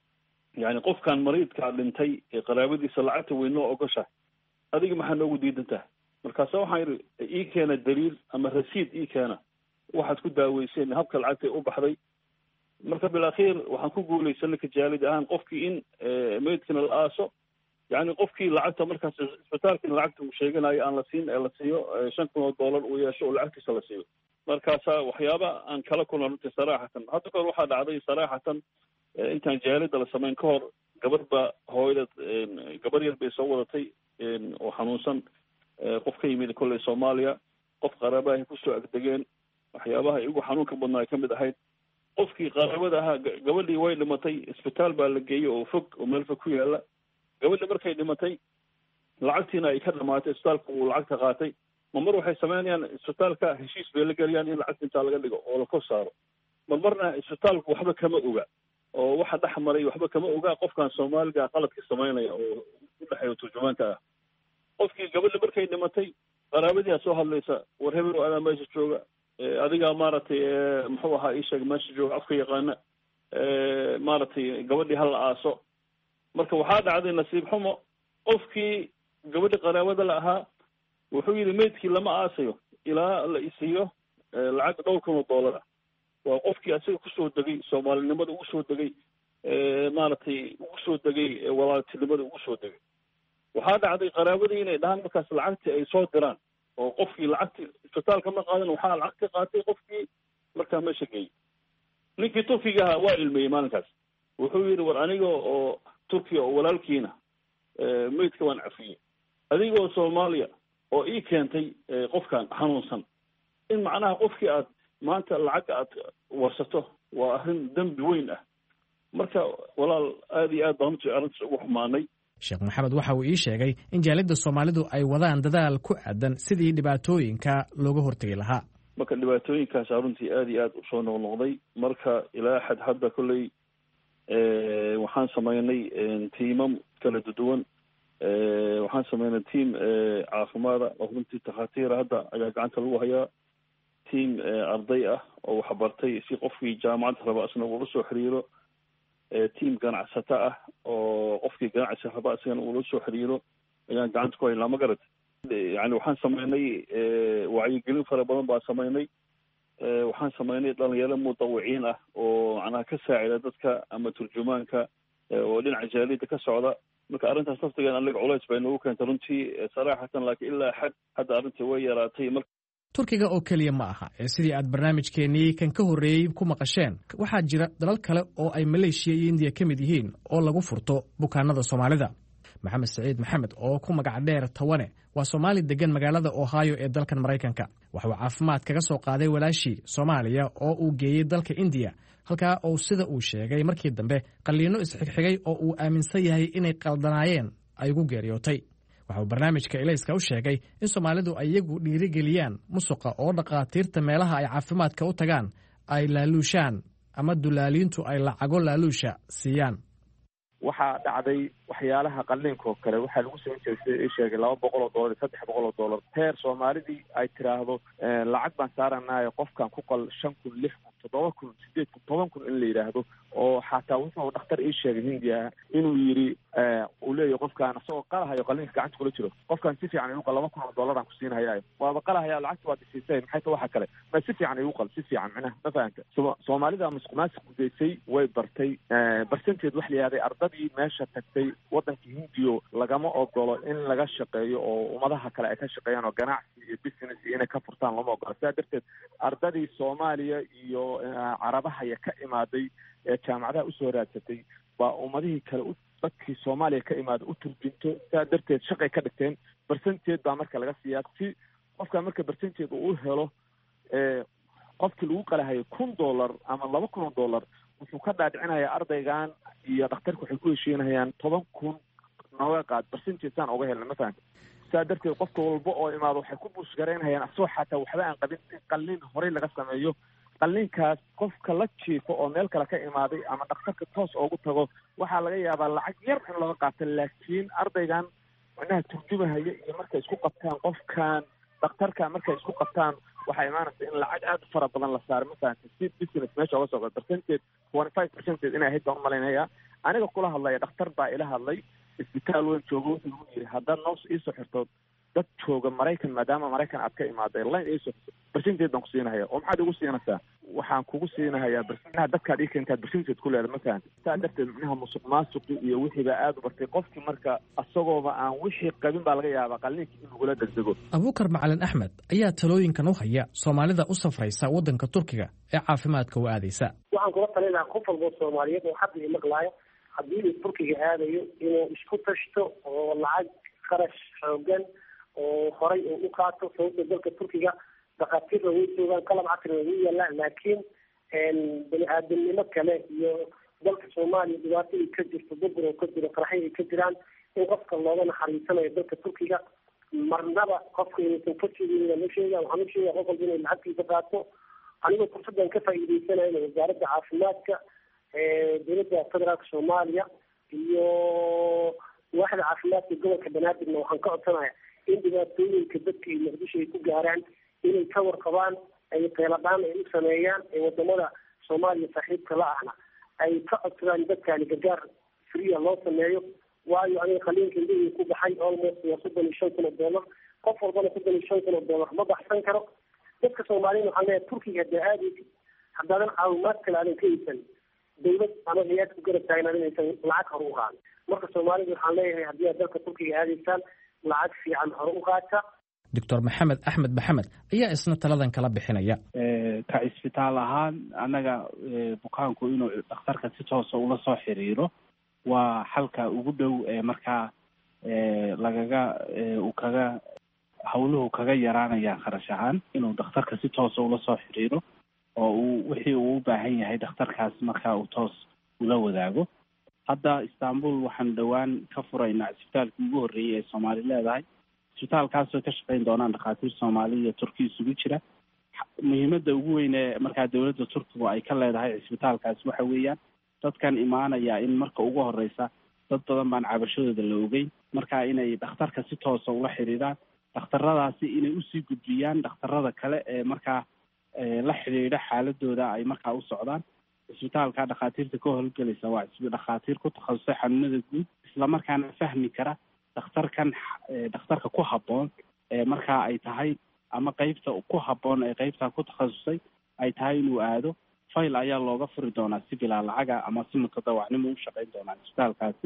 yani qofkan mariidkaa dhintay ee qaraabadiisa lacagta weynoo ogosha adiga maxaa noogu diidantaha markaasa waxaan yidhi ii keena daliil ama rasiid ii keena waxaad ku daaweyseen habka lacagta u baxday marka bilakhiir waxaan ku guulaysanay kajaalid ahaan qofkii in meydkina la aaso yani qofkii lacagta markaas isbitaalkina lacagta uu sheeganayo aan la siin ee la siiyo shan kun oo dollar uu yeesho oo lacagtiisa la siiyo markaasa waxyaaba aan kala kulna runtii saraaxatan hadda kahor waxaa dhacday saraaxatan intaan jaalida la samayn ka hor gabar ba hooyada gabar yar bay soo wadatay oo xanuunsan qof ka yimid kolley soomaaliya qof qaraabahay kusoo agdegeen waxyaabaha igu xanuunka badnaa ay kamid ahayd qofkii qaraabada ahaa gabadhii way dhimatay isbitaal baa la geeyey oo fog oo meel fog ku yaala gabadhi markay dhimatay lacagtiina ay ka dhamaatay isbitaalka uu lacagta qaatay ma mar waxay sameynayaan isbitaalka heshiis bay la geliyaan in lacagta intaa laga dhigo oo la kor saaro mar marna isbitaalku waxba kama oga oo waxa dhex maray waxba kama oga qofkan soomaaliga qaladka sameynaya oo udhexeeya turjumaanka ah qofkii gabadhi markay dhimatay qaraabadii aa soo hadlaysa war hebel oo adaa meesha jooga adigaa maaragtay muxuu ahaa ii sheeg meesha jooga afka yaqaana maaragtay gabadhii hala aaso marka waxaa dhacday nasiib xumo qofkii gabadhi qaraabada la ahaa wuxuu yidhi meydkii lama aasayo ilaa la isiiyo lacag dhowr kun oo dollar ah waa qofkii asiga kusoo degay soomaalinimada ugu soo degay maaragtay ugu soo degay walaaltinimada ugu soo degay waxaa dhacday qaraabadii inay dhahaan markaas lacagtii ay soo diraan oo qofkii lacagti isbitaalka ma qaadan waxaa lacag ka qaatay qofkii markaa meesha geeyey ninkii turkiga ahaa waa ilmeeyey maalinkaas wuxuu yidhi war aniga oo turkiya oo walaalkiina meydka waan cafiyey adigoo soomaaliya oo ii keentay qofkan xanuunsan in macnaha qofkii aad maanta lacagga aad warsato waa arrin dembi weyn ah marka walaal aada iyo aad baan runtii arrintaas ugu xumaanay sheekh maxamed waxa uu ii sheegay in jaalidda soomaalidu ay wadaan dadaal ku aadan sidii dhibaatooyinka looga hortegi lahaa marka dhibaatooyinkaasa runtii aada iyo aada usoo noqnoqday marka ilaa xad hadda kolley waxaan sameynay tiimam kala duwan waxaan sameynay tiam caafimaada oo runtii takhaatiira hadda ayaa gacanta lagu hayaa tiam arday ah oo waxbartay si qofkii jaamacadda raba isna uula soo xiriiro tiam ganacsato ah oo qofkii ganacsi raba isagana uula soo xiriiro ayaan gacanta ku haynaa ma garat yani waxaan sameynay wacyigelin fara badan baan sameynay waxaan sameynay dhalinyaro mutawiciin ah oo macnaha ka saacida dadka ama turjumaanka oo dhinaca jaalida ka socda marka arrintaas laftigeeda anaga culays bay noogu keentay runtii saraaxatan laakiin ilaa xad hadda arrintii way yaraatay mar turkiga oo keliya ma aha ee sidii aad barnaamijkeennii kan ka horreeyey ku maqasheen waxaa jira dalal kale oo ay maleeshiya iyo indiya ka mid yihiin oo lagu furto bukaanada soomaalida maxamed saciid maxamed oo ku magac dheer tawane waa soomaali degan magaalada ohio ee dalkan maraykanka waxuu caafimaad kaga soo qaaday walaashii soomaaliya oo uu geeyey dalka indiya halkaa oo sida uu sheegay markii dambe qalliinno isxigxigay oo uu aaminsan yahay inay qaldanaayeen ay ugu geeriyootay waxauu barnaamijka ilayska u sheegay in soomaalidu ay iyagu dhiirigeliyaan musuqa oo dhakhaatiirta meelaha ay caafimaadka u tagaan ay laaluushaan ama dulaaliintu ay lacago laaluusha siiyaan waxaa dhacday waxyaalaha qalliinkaoo kale waxaa lagu samayn jiray sida ii sheegay laba boqol oo dollar iyo saddex boqol oo dollar heer soomaalidii ay tiraahdo lacag baan saaranayo qofkan ku qal shan kun lix kun toddoba kun sideed kun toban kun in la yidhaahdo oo xataa wuxuu dhakhtar ii sheegay hindiya inuu yidhi uu leeyahy qofkaan isagoo qalahayo qalliinka gacanta kula jiro qofkaan si fiican igu qal laba kun oo dollaraan ku siinhayayo waaba qalahaya lacagta waa dhisiisay maxay ta waxa kale ma si fiican igu qal si fiican micnaha ma fahamka soomaalida masqumaasi gudaysay way bartay barsanteed wax la yihahday ardadii meesha tagtay waddanka hindiyo lagama ogolo in laga shaqeeyo oo ummadaha kale ay ka shaqeeyaan oo ganacsi iyo business iyo inay ka furtaan lama ogolo sidaa darteed ardadii soomaaliya iyo carabahaya ka imaaday ee jaamacadaha usoo raadsatay baa ummadihii kale u dadkii soomaaliya ka imaada u turjinto sidaa darteed shaqay ka dhigteen barsanteed baa marka laga siiyaa si qofka marka barsanteed uu u helo qofkii lagu qalahayo kun dollar ama laba kun oo dollar wuxuu ka dhaadhicinayaa ardaygan iyo dhakhtarka waxay ku heshiinayaan toban kun nooga qaad barsanteedaan oga helna ma fahamta sidaa darteed qofka walba oo imaado waxay ku buushgaraynayaan asagoo xataa waxba aan qabin in qalliin horey laga sameeyo qalliinkaas qofka la jiifo oo meel kale ka imaaday ama dhakhtarka toos oogu tago waxaa laga yaabaa lacag yar in looga qaato laakiin ardaygan macnaha turjumahaya iyo markay isku qabtaan qofkan dhakhtarka markay isku qabtaan waxay imaanaysa in lacag aad u fara badan la saaro mafahamta si business meesha oga soo galo percentage twenty five percentage inay ahayd baan umalaynaya aniga kula hadlaya dhakhtar baa ila hadlay isbitaal weyn joogo wuxuu igu yidhi haddaad noos iisoo xirto dad jooga maraykan maadaama maraykan aad ka imaaday line iisoo xirto percentage baan ku siinahaya oo maxaad igu siinaysaa waxaan kugu siinahayaa bersinaa dadkaad ii keentaad percentage ku leeda mafahamta saa darteed macnaha musuq maasuqi iyo wixii baa aada u bartay qofkii marka isagooba aan wixii qabin baa laga yaabaa qalliinka in lagula degdego. abuukar macalin axmed ayaa talooyinkan u haya soomaalida u safraysa waddanka turkiga ee caafimaadka u aadaysa. waxaan kula talin lahaa qof walbo soomaaliyeed oo hadda imaqlaayo haddii uu turkiga aadayo inuu isku tashto oo lacag kharash xoogan oo horay uu u qaato sababta dalka turkiga dhakhaatiirna way joogaan qalab casrina way yaallaan laakiin bani aadamnimo kale iyo dalka soomaaliya dhibaatadii ka jirto burbur oo ka jiro qaraxyo ay ka jiraan in qofka looga naxariisanayo dalka turkiga marnaba qofka inaysan ka jegin lama sheega waxaan u sheegaya qof walba inay lacagtiisa qaato anigoo fursaddan ka faa'iidaysanayna wasaaradda caafimaadka dowladda federaalka soomaaliya iyo waaxda caafimaadka gobolka banaadirna waxaan ka codsanaya in dhibaatooyinka dadka iyo muqdisho ay ku gaaraan inay ka warqabaan ay qeeladhaan ay u sameeyaan ee wadamada soomaaliya saaxiibka la ahna ay ka codsadaan dadkaani gargaar friya loo sameeyo waayo aniga qaliinka indhahii ku baxay almost waa soddon iyo shan kun oo dollar qof walbana soddon iyo shan kun oo dollar ma baxsan karo dadka soomaaliyeed waxaan leeyahay turkiga haddaa aadaysid haddaadan caawimaad kale aadan ka haysan dawlad ama hay-ad ku garab taagnaad inaysan lacag hore u qaadin marka soomaalida waxaan leeyahay haddii aad dalka turkiga aadaysaan lacag fiican hore u qaata. doctor maxamed axmed maxamed ayaa isna taladan kala bixinaya. ka isbitaal ahaan annaga bukaanku inuu dhakhtarka si toosa ula soo xiriiro waa xalka ugu dhow ee markaa lagaga uu kaga hawluhu kaga yaraanayaan kharash ahaan inuu dhakhtarka si toosa ula soo xiriiro oo uu wixii uu u baahan yahay dhakhtarkaas markaa uu toos ula wadaago. hadda istanbul waxaan dhowaan ka furaynaa isbitaalkii ugu horreeyey ee soomaali leedahay isbitaalkaasoo ka shaqayn doonaan dhakhaatiir soomaali iyo turki isugu jira. muhiimadda ugu weyn ee markaa dowladda turkigu ay ka leedahay isbitaalkaas waxa weeyaan dadkan imaanaya in marka ugu horeysa dad badan baan cabashadooda la ogeyn markaa inay dhakhtarka si toosa ula xidhiidhaan dhakhtaradaasi inay usii gudbiyaan dhakhtarada kale ee markaa la xidhiidha xaaladooda ay markaa u socdaan. isbitaalka dhakhaatiirta ka howlgelaysa waa dhakhaatiir ku takhasusay xanuunada guud islamarkaana fahmi kara dhakhtarkan dhakhtarka ku habboon ee markaa ay tahay ama qeybta ku habboon ee qeybtaa ku takhasusay ay tahay inuu aado. fayl ayaa looga furi doonaa si bilaa lacaga ama si mutadawacnimo u shaqayn doonaa isbitaalkaasi.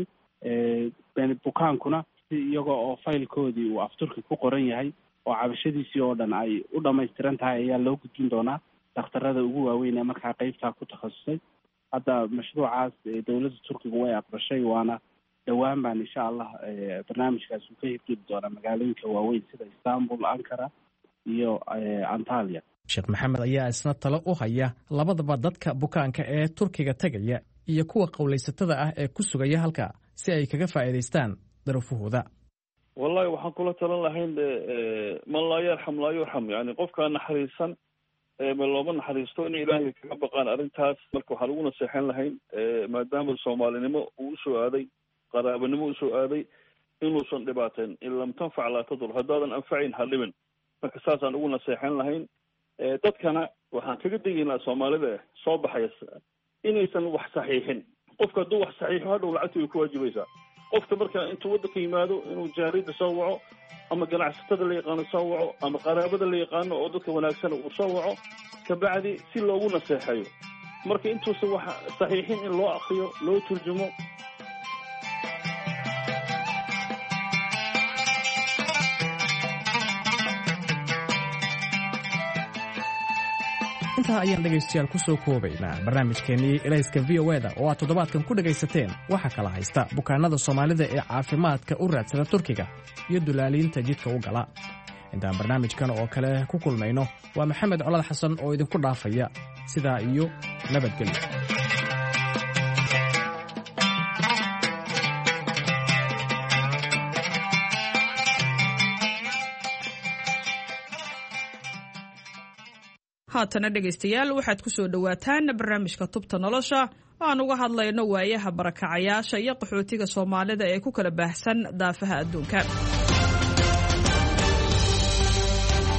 bukaankuna si iyaga oo faylkoodii uu afturki ku qoran yahay oo cabashadiisii oo dhan ay u dhamaystiran tahay ayaa loo gudbin doonaa dhakhtarada ugu waaweyn ee markaa qeybtaa ku takhasusay. hadda mashruucaas dowladda turkiga way aqbashay waana dhowaan baan insha allah barnaamijkaas uu ka hirgeli doonaa magaalooyinka waaweyn sida istanbul, ankara iyo antalya. sheekh maxamed ayaa isna talo u haya labadaba dadka bukaanka ee turkiga tegaya iyo kuwa qowlaysatada ah ee ku sugaya halka si ay kaga faa'iidaystaan darafahooda. wallahi waxaan kula talan lahayn man laa yarxam laa yurxam, yani qofkaa naxariisan ma looma naxariisto inay ilaahay kaga baqaan arrintaas. marka waxaan ugu naseexan lahayn maadaama soomaalinimo uu usoo aaday, qaraabanimo usoo aaday, inuusan dhibaateen. in lam tanfac laa tadur, haddaadan anfacayn ha dhibin. marka saasaan ugu naseexan lahayn. dadkana waxaan kaga degaynaa soomaalida soo baxaya inaysan wax saxiixin. qofka hadduu wax saxiixo hadhow lacagta way ku waajibaysaa. qofka marka intuu waddanka yimaado inuu jaarida soo waco ama ganacsatada la yaqaano soo waco ama qaraabada la yaqaano oo dadka wanaagsan uu soo waco kabacdi si loogu naseexeeyo. marka intuusan wax saxiixin in loo akriyo, loo turjumo. intaa ayaan dhegaystayaal ku soo koobaynaa barnaamijkeennii elayska v o eda oo aad toddobaadkan ku dhegaysateen waxaa kala haysta bukaanada soomaalida ee caafimaadka u raadsada turkiga iyo dulaaliinta jidka u gala. intaan barnaamijkan oo kale ku kulmayno waa maxamed colad xasan oo idinku dhaafaya sidaa iyo nabadgelyo. haatana dhegaystayaal waxaad ku soo dhowaataan barnaamijka tubta nolosha oo aan uga hadlayno waayaha barakacayaasha iyo qaxootiga soomaalida ee ku kala baahsan daafaha adduunka.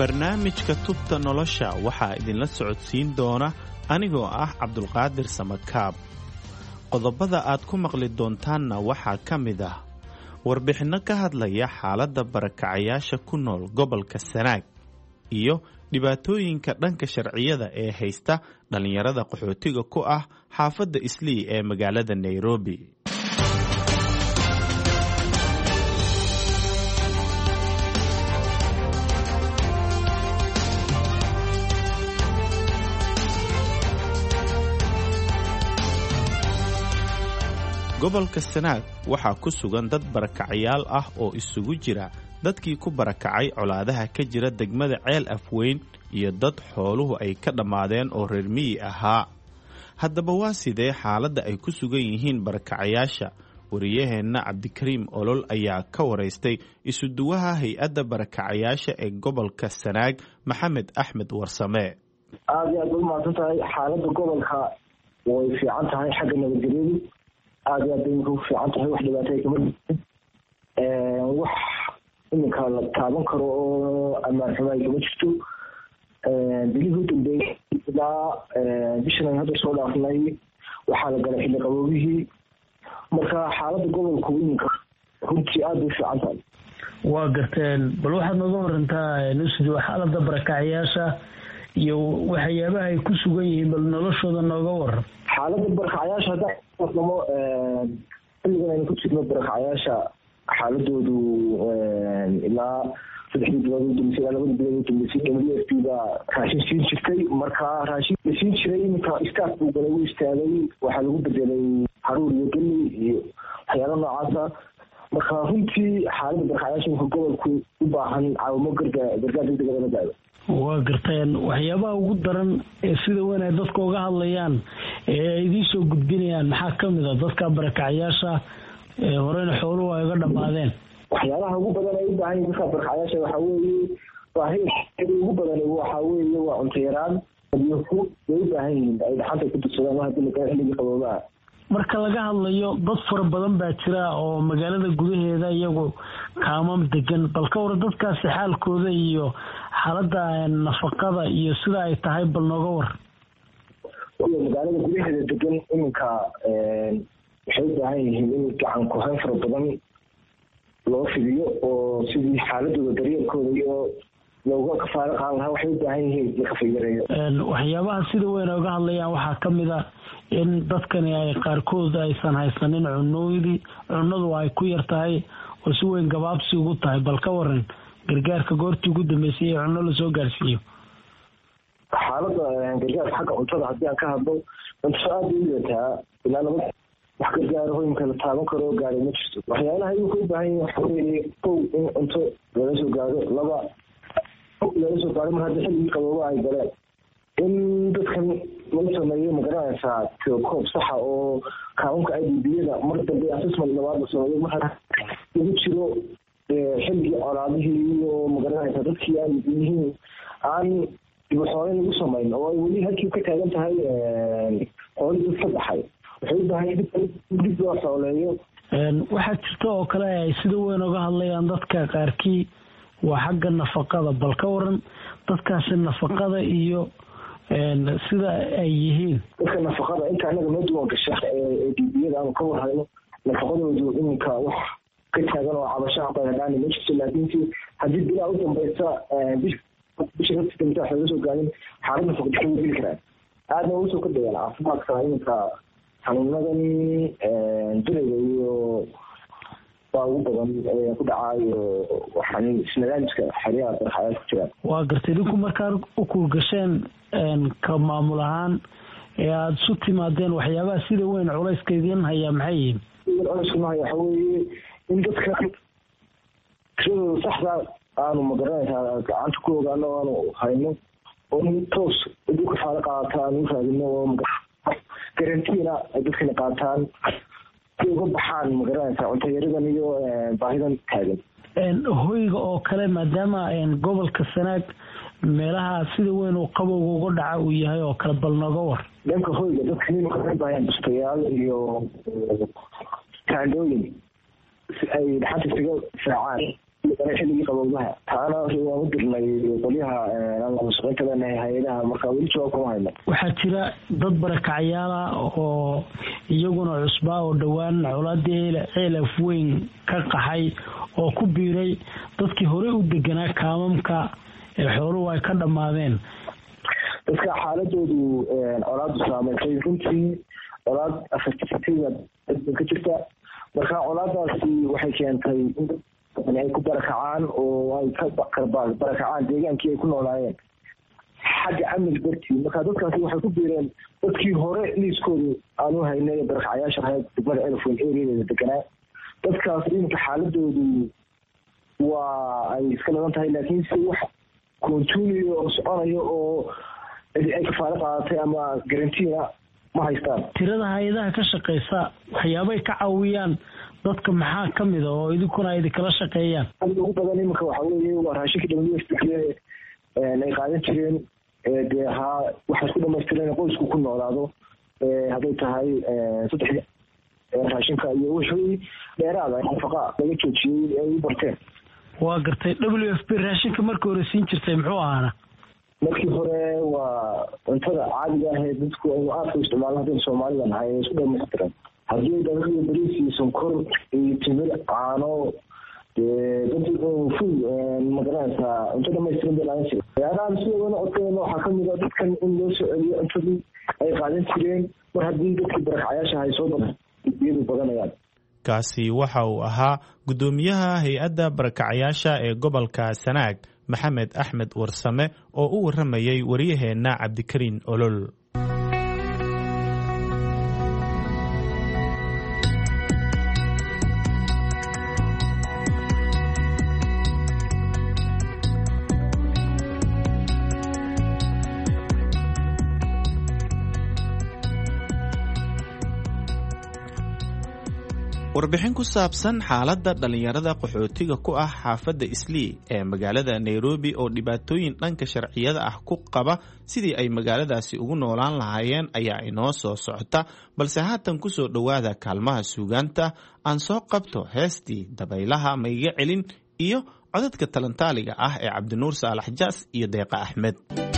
barnaamijka tubta nolosha waxaa idinla socodsiin doona anigoo ah cabdulqaadir samakaab. qodobada aad ku maqli doontaanna waxaa ka mid ah warbixinno ka hadlaya xaaladda barakacayaasha ku nool gobolka Sanaag iyo dhibaatooyinka dhanka sharciyada ee haysta dhalinyarada qaxootiga ku ah xaafadda Islii ee magaalada Nairobi. gobolka Sanaag waxaa ku sugan dad barakacayaal ah oo isugu jira dadkii ku barakacay colaadaha ka jira degmada Ceel Afweyn iyo dad xooluhu ay ka dhammaadeen oo reer miyi ahaa. haddaba waa sidee xaaladda ay ku sugan yihiin barakacayaasha? wariyaheenna Cabdikariim Olol ayaa ka waraystay isuduwaha hay-adda barakacayaasha ee gobolka Sanaag Maxamed Axmed Warsame. aad iyo aad u mahadsan tahay. xaaladda gobolka way fiican tahay xagga nabadgelyada, aad iyo aad bay ku fiican tahay. wax dhibaato ay kama wax iminka la taaban karo oo ammaan xumo ay kama jirto. bilihii u dambeeyey ilaa bishan ay hadda soo dhaafnay waxaa la galay xilli qaboobihii, marka xaaladda gobolku iminka runtii aad bay u fiican tahay. waa garteen, bal waxaad nooga warantaa nusdi xaaladda barakacayaasha iyo waxyaabaha ay ku sugan yihiin, bal noloshooda nooga waran. xaaladda barakacayaasha haddaa waramo xilligan aynu ku jirno barakacayaasha xaaladoodu ilaa saddexdii bilood u dambeysay ilaa labadii bilood u dambeysay w f p baa raashin siin jirtay. marka raashin la siin jiray iminka istaaf buu galay, u istaagay, waxaa lagu bedelay haruur iyo geli iyo waxyaalo noocaasa. marka runtii xaaladda barakacayaasha wuxuu gobolku u baahan caawimo garga gargaar degdega la gaado. waa garteen, waxyaabaha ugu daran ee sida weyn ay dadka uga hadlayaan ee ay idiin soo gudbinayaan maxaa ka mid a dadka barakacayaasha ee horena xooluhu ay uga dhammaadeen? waxyaabaha ugu badan ay u baahan yihiin dadka barakacayaasha waxaa weeye baahida ugu badan waxaa weeye waa cunto yaraan iyo ku way u baahan yihiin ay dhaxanta ku dugsadaan waa hadii laga xilliga qaboobaha. marka laga hadlayo dad fara badan baa jira oo magaalada gudaheeda iyagu kaamam degan, bal ka war dadkaasi xaalkooda iyo xaaladda nafaqada iyo sida ay tahay bal nooga war. magaalada gudaheeda degan iminka waxay u baahan yihiin in gacan ku-hayn fara badan loo fidiyo oo sidii xaaladooda daryeelkooda iyo looga kafaalo qaadan lahaa waxay u baahan yihiin la kafayareeyo. waxyaabaha sida weyn ay uga hadlayaan waxaa ka mid ah in dadkani ay qaarkood aysan haysanin cunoodii cunadu ay ku yar tahay oo si weyn gabaabsi ugu tahay, bal ka waran gargaarka goortii ugu dambeysay ee cuno la soo gaarsiiyo. xaaladda gargaarka xagga cuntada haddii aan ka hadlo cunto aad bay u yartaa, ilaa laba wax gargaaro hoyinka la taaban karo oo gaaray ma jirto. waxyaalaha iyagu u baahan yihin waxa weeye kow in cunto laga soo gaaro, laba laga soo gaaro mar haddii xilligii qabooba ay galeen in dadkan laga sameeyo magaranaysaa koob saxa oo kaawunka I D B-yada mar dambe assessment labaad la sameeyo mar lagu jiro xilligii colaadihii iyo magaranaysaa dadkii ay yihiin aan dibuxoorin lagu samayn oo ay weli halkii ka taagan tahay xoolii dad ka baxay. waxay u baahan dib loo xooleeyo. waxaa jirta oo kale ay sida weyn uga hadlayaan dadka qaarkii waa xagga nafaqada, bal ka waran dadkaasi nafaqada iyo sida ay yihiin. dadka nafaqada inta anaga noo duwan gasha ee dibiyada aanu ka warhayno nafaqadoodu iminka wax ka taagan oo cabashaha bayadaan ma jirto, laakiin haddii bilaa u dambaysa bisha ka dambaysa waxay uga soo gaarin xaalad nafaqo ka geli karaan. aadna ugu soo kordhayaan caafimaadka iminka xanuunadan durayga iyo baa ugu badan ku dhacaayo waxaan isnadaamiska xeryaha barakacayaasha ku jiraan. waa gartay, idinku markaad u kuurgasheen ka maamul ahaan ee aada isu timaadeen waxyaabaha sida weyn culayska idiin hayaa maxay yihiin? culayska ma haya waxa weeye in dadka tiradooda saxda aanu magaranaysaa gacanta ku ogaano o aanu hayno oo in toos iduu kafaalo qaata aanu u raadino oo garantiina ay dadkana qaataan si uga baxaan magaranaysaa cuntayaradan iyo baahidan taagan. hoyga oo kale maadaama gobolka Sanaag meelaha sida weyn uu qabowga uga dhaca uu yahay oo kale, bal nooga war. dhanka hoyga dadka nin waxay baayaan bustayaal iyo taandooyin si ay dhaxanta isaga saacaan galay xilligii qabowdaha taana waan u dirnay qolyaha aan la shaqaynta leenahay hay-adaha marka weli jawaab kuma hayno. waxaa jira dad barakacyaala oo iyaguna cusbaa oo dhowaan colaadii ceel afweyn ka qaxay oo ku biiray dadkii hore u deganaa kaamamka ee xooluhu ay ka dhammaadeen. dadka xaaladoodu colaadu saameysay runtii colaad afartisatiga ka jirta marka colaadaasi waxay keentay in ay ku barakacaan oo ay ka barakacaan deegaankii ay ku noolaayeen xagga amniga dartii. marka dadkaasi waxay ku biireen dadkii hore liiskoodu aanu haynay barakacyaasha ahayd degmada elfon areadeeda deganaa. dadkaas iminka xaaladoodu waa ay iska laban tahay laakiin si wax continuo oo soconayo oo ay kafaalo qaadatay ama garantiina ma haystaan. tirada hay-adaha ka shaqeysa waxyaabay ka caawiyaan dadka maxaa ka mid a oo idinkuna ay idinkala shaqeeyaan? ugu badan iminka waxaa weeye waa raashinka w f p ay qaadan jireen dee haa waxay isku dhamaystireen qoysku ku noolaado hadday tahay saddex raashinka iyo wixii dheeraada nafaqa laga joojiyey ay u barteen. waa gartay w f p raashinka markii hore siin jirtay muxuu ahaana? markii hore waa cuntada caadiga ahee dadku aynu aadka u isticmaalno haddaynu soomaalida nahay ay isku dhamaystiran. haddii daqiiqda bariis iyo sonkor iyo timir caano dee dad ful magaranaysaa cunto dhamaystiran bay laagan jireen. ciyaarahan sidoodana codkeena waxaa kamid a dadkan in loo soo celiyo cuntadii ay qaadan jireen mar haddii dadkii barakacyaasha ay soo iyadu badanayaan. kaasi waxa uu ahaa guddoomiyaha hay-adda barakacyaasha ee gobolka Sanaag maxamed axmed warsame oo u waramayay wariyaheenna cabdikariin olol. warbixin ku saabsan xaaladda dhallinyarada qaxootiga ku ah xaafadda Islii ee magaalada Nairobi oo dhibaatooyin dhanka sharciyada ah ku qaba sidii ay magaaladaasi ugu noolaan lahaayeen ayaa inoo soo socota balse haatan ku soo dhowaada kaalmaha suugaanta aan soo qabto heestii dabaylaha ma iga celin iyo codadka talantaaliga ah ee Cabdinuur Saalax Jaas iyo Deeqa Axmed.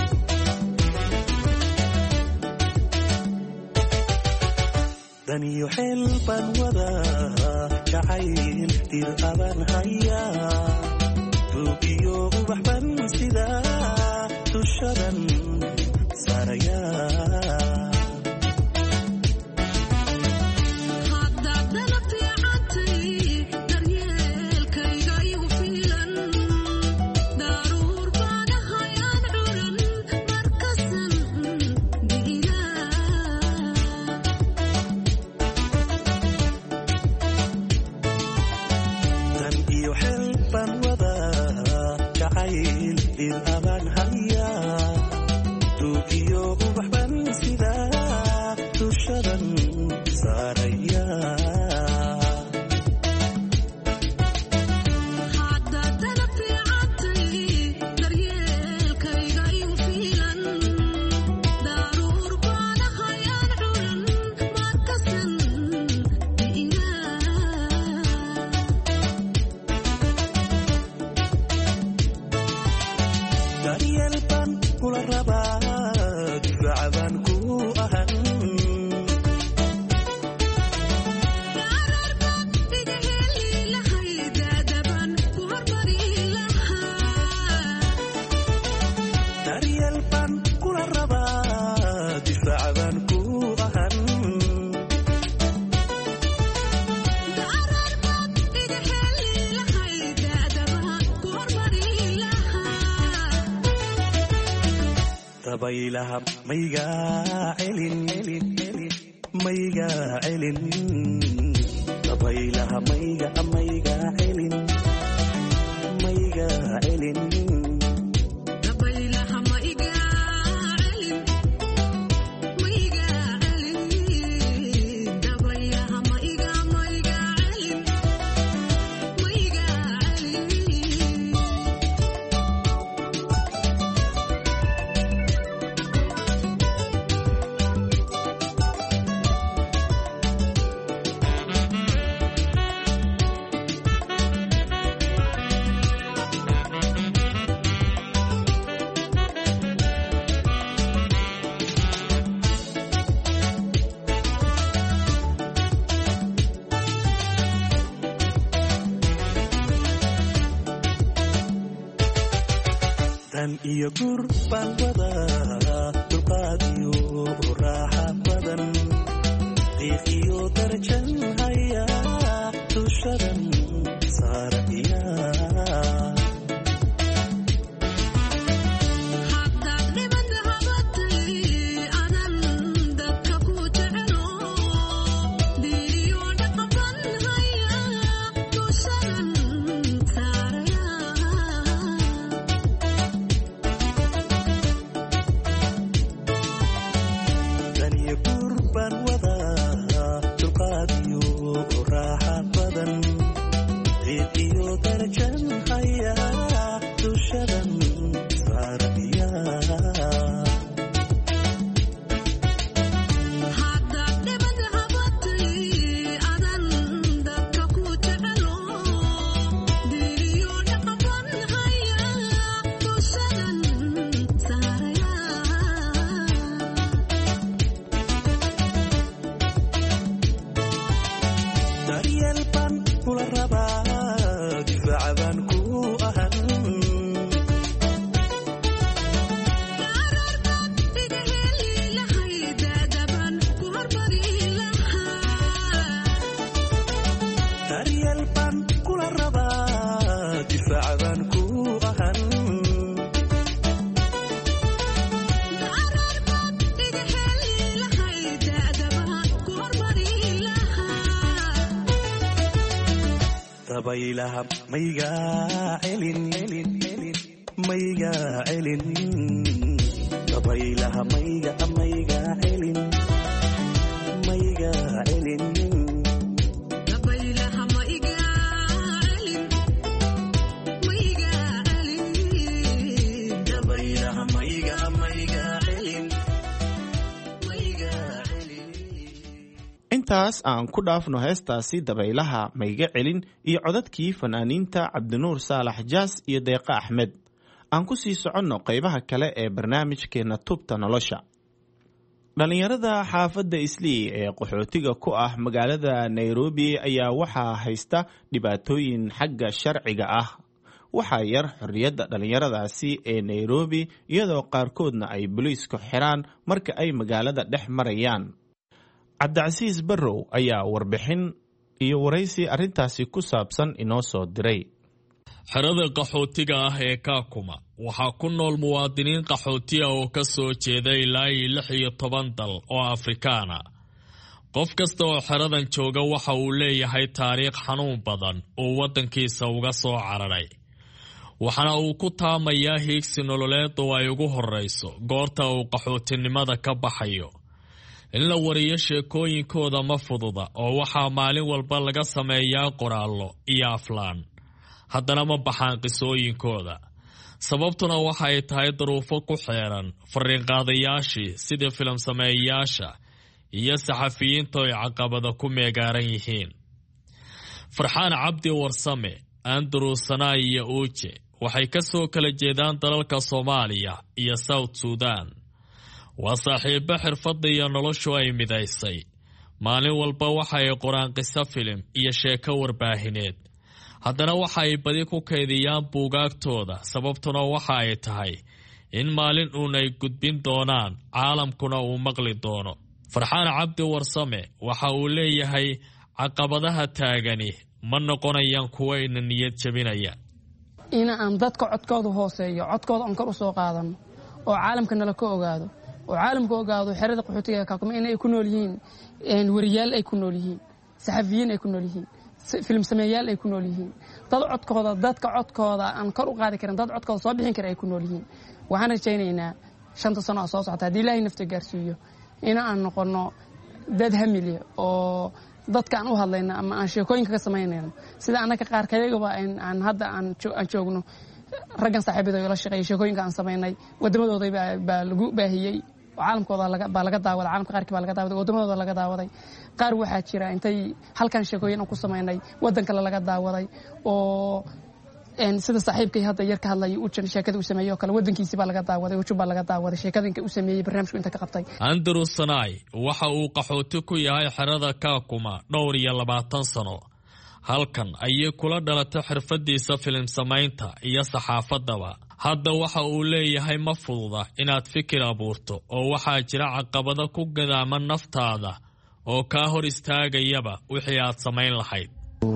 daniyo xeel baan wadaa jacayl dir aban haya duubiyo ubax ban sida dushadan saaraya dabaylaha mayga celin mayga celin dabaylaha mayga mayga celin mayga celin dabaylaha mayga celin mayga celin dabaylaha mayga mayga celin mayga celin dan iyo gur baan wadaa dulqaad iyo raaxa badan qiiq iyo darajan haya dushadan saaraya dabaylaha mayga celin mayga celin dabaylaha mayga mayga celin mayga celin dabaylaha mayga celin mayga celin dabaylaha mayga mayga celin mayga celin. intaas aan ku dhaafno heestaasi dabaylaha mayga celin iyo codadkii fanaaniinta cabdinuur saalax jaas iyo deeqa axmed. aan ku sii soconno qaybaha kale ee barnaamijkeena tubta nolosha. dhallinyarada xaafadda islii ee qaxootiga ku ah magaalada nairobi ayaa waxaa haysta dhibaatooyin xagga sharciga ah. waxaa yar xorriyadda dhallinyaradaasi ee nairobi iyadoo qaarkoodna ay booliisku xiraan marka ay magaalada dhex marayaan. cabdicasiis barrow ayaa warbixin iyo waraysi arrintaasi ku saabsan inoo soo diray. xerada qaxootiga ah ee kaakuma waxaa ku nool muwaadiniin qaxootiya oo ka soo jeeda ilaa iyo lix iyo toban dal oo afrikaana. qof kasta oo xeradan jooga waxa uu leeyahay taariikh xanuun badan oo waddankiisa uga soo cararay, waxaana uu ku taamayaa hiigsi nololeed oo ay ugu horrayso goorta uu qaxootinimada ka baxayo. in la wariyo sheekooyinkooda ma fududa oo waxaa maalin walba laga sameeyaa qoraallo iyo aflaan, haddana ma baxaan qisooyinkooda. sababtuna waxa ay tahay duruufo ku xeeran fariinqaadayaashii sida filim sameeyayaasha iyo saxafiyiinta ay caqabada ku meegaaran yihiin. farxaan cabdi warsame, andrew sanaa iyo uuje waxay ka soo kala jeedaan dalalka soomaaliya iyo south sudan. waa saaxiibo xirfadda iyo noloshu ay midaysay. maalin walba waxa ay qoraan qiso filim iyo sheeko warbaahineed, haddana waxa ay badi ku kaydiyaan buugaagtooda. sababtuna waxa ay tahay in maalin uun ay gudbin doonaan, caalamkuna uu maqli doono. farxaan cabdi warsame waxa uu leeyahay caqabadaha taagani ma noqonayaan kuwa ina niyad jabinaya. in aan dadka codkooda hooseeyo, codkooda aan kor u soo qaadano oo caalamka nala ka ogaado, oo caalamka ogaado xerada qaxootiga ee kaakuma inay ku nool yihiin wariyaal, ay ku nool yihiin saxafiyiin, ay ku nool yihiin filim sameeyaal, ay ku nool yihiin dad codkooda dadka codkooda aan kor u qaadi karin, dad codkooda soo bixin kara ay ku nool yihiin. waxaan rajaynaynaa shanta sano oo soo socota haddii ilaahay nafta gaarsiiyo in aan noqono dad hamile oo dadka aan u hadlayno ama aan sheekooyinka ka samaynayno sida annaga qaar kayagaba aan hadda aan joogno. raggan saaxiibada la shaqeeyay sheekooyinka aan samaynay wadamadooda baa lagu baahiyey, caalamkooda baa laga daawaday, caalamka qaarkii baa laga daawaday, wadamadooda laga daawaday. qaar waxaa jira intay halkan sheekooyin aan ku samaynay waddan kale laga daawaday oo sida saaxiibkay hadda yar ka hadlayay ujan sheekada uu sameeyay oo kale waddankiisii baa laga daawaday, ujun baa laga daawaday sheekadinka uu sameeyey barnaamijku inta ka qabtay. andrew sanai waxa uu qaxooti ku yahay xerada kaakuma dhowr iyo labaatan sano, halkan ayay kula dhalatay xirfadiisa filim samaynta iyo saxaafadaba. hadda waxa uu leeyahay ma fududa inaad fikir abuurto oo waxaa jira caqabado ku gadaama naftaada oo kaa hor istaagayaba wixii aad samayn lahayd.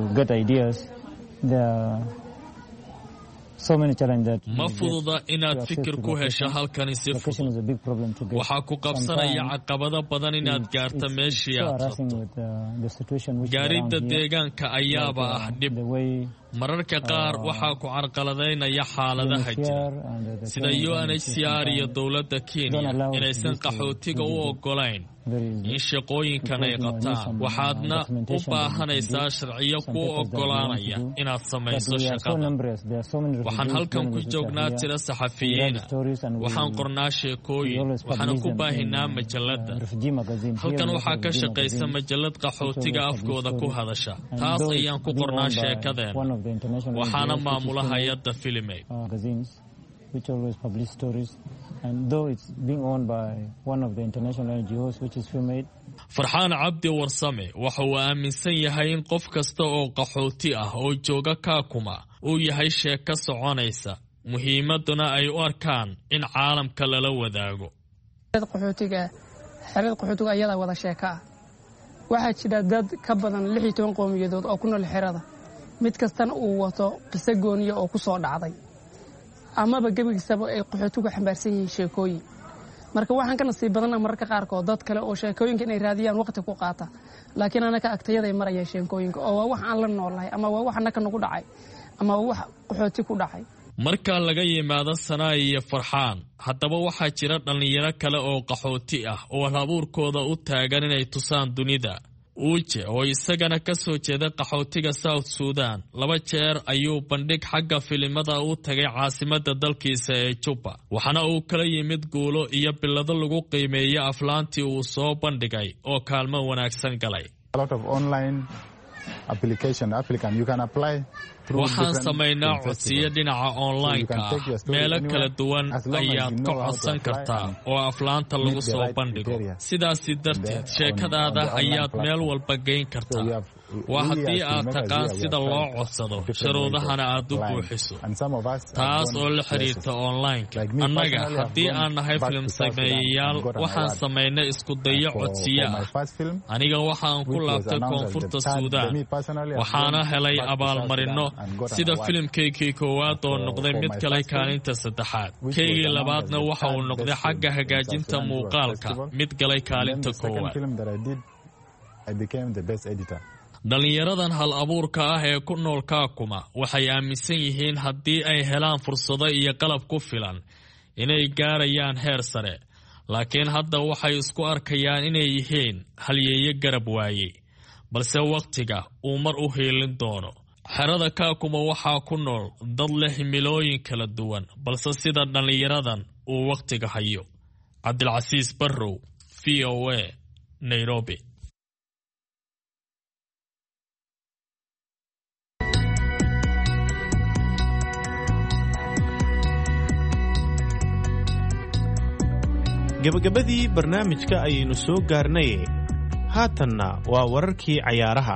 ma fududa inaad fikir ku hesho halkani si fudud. waxaa ku qabsanaya caqabado badan inaad gaarto meeshii aad rabto. gaaridda deegaanka ayaaba ah dhib. mararka qaar waxaa ku carqaladaynaya xaaladaha jira sida U N H C R iyo dowladda Kenya inaysan qaxootiga u ogolayn in shaqooyinkan ay qabtaan. waxaadna u baahanaysaa sharciyo kuu ogolaanaya inaad samayso shaqada. waxaan halkan ku joognaa tiro saxafiyiina, waxaan qornaa sheekooyin, waxaana ku baahinaa majalladda. halkan waxaa ka shaqaysa majallad qaxootiga afkooda ku hadasha, taas ayaan ku qornaa sheekadeena, waxaana maamula hay-adda Filimade. which always publish stories, and though it's being owned by one of the international N G Os, which is Filimade. Farxaan Cabdi Warsame waxa uu aaminsan yahay in qof kasta oo qaxooti ah oo jooga Kakuma uu yahay sheeko soconaysa, muhiimaduna ay u arkaan in caalamka lala wadaago. qaxootiga xerada qaxootiga ayada wada sheeko ah. waxaa jira dad ka badan lix iyo toban qowmiyadood oo ku nool xerada, mid kastana uu wato qiso gooniya oo ku soo dhacday, amaba gebigiisaba ay qaxootigu xambaarsan yihiin sheekooyin. marka waxaan ka nasiib badanaa mararka qaarkood dad kale oo sheekooyinka inay raadiyaan waqti ku qaata, laakiin anaka agtayaday marayaan sheekooyinka oo waa wax aan la noolahay, ama waa wax annaka nagu dhacay, ama waa wax qaxooti ku dhacay. marka laga yimaado Sanaay iyo Farxaan, haddaba waxaa jira dhalinyaro kale oo qaxooti ah oo hal-abuurkooda u taagan inay tusaan dunida. Uuje oo isagana ka soo jeeda qaxootiga South Sudan, laba jeer ayuu bandhig xagga filimada u tagay caasimadda dalkiisa ee Juba, waxaana uu kala yimid guulo iyo bilado lagu qiimeeyo aflaantii uu soo bandhigay oo kaalmo wanaagsan galay. waxaan samaynaa codsiyo dhinaca online-ka ah, meelo kala duwan ayaad ka codsan kartaa oo aflaanta lagu soo bandhigo. sidaasi darteed sheekadaada ayaad meel walba geyn kartaa. waa haddii aad taqaan sida loo codsado, shuruudahana aad u buuxiso, taas oo la xiriirta online-ka. annaga haddii aan nahay filim sameeyayaal, waxaan samaynay iskudayo codsiyo ah. aniga waxaan ku laabtay koonfurta Suudaan, waxaana helay abaalmarino sida filimkaygii koowaad oo noqday mid galay kaalinta saddexaad. kaygii labaadna waxa uu noqday xagga hagaajinta muuqaalka mid galay kaalinta koowaad. dhalinyaradan hal-abuurka ah ee ku nool Kakuma waxay aaminsan yihiin haddii ay helaan fursado iyo qalab ku filan inay gaarayaan heer sare, laakiin hadda waxay isku arkayaan inay yihiin halyeeye garab waayey, balse waqtiga uu mar u hiilin doono. xerada Kakuma waxaa ku nool dad leh himilooyin kala duwan, balse sida dhalinyaradan uu waqtiga hayo. Cabdilcasiis Barrow, V O A, Nairobi. gabagabadii barnaamijka ayaynu soo gaarnay. haatanna waa wararkii cayaaraha.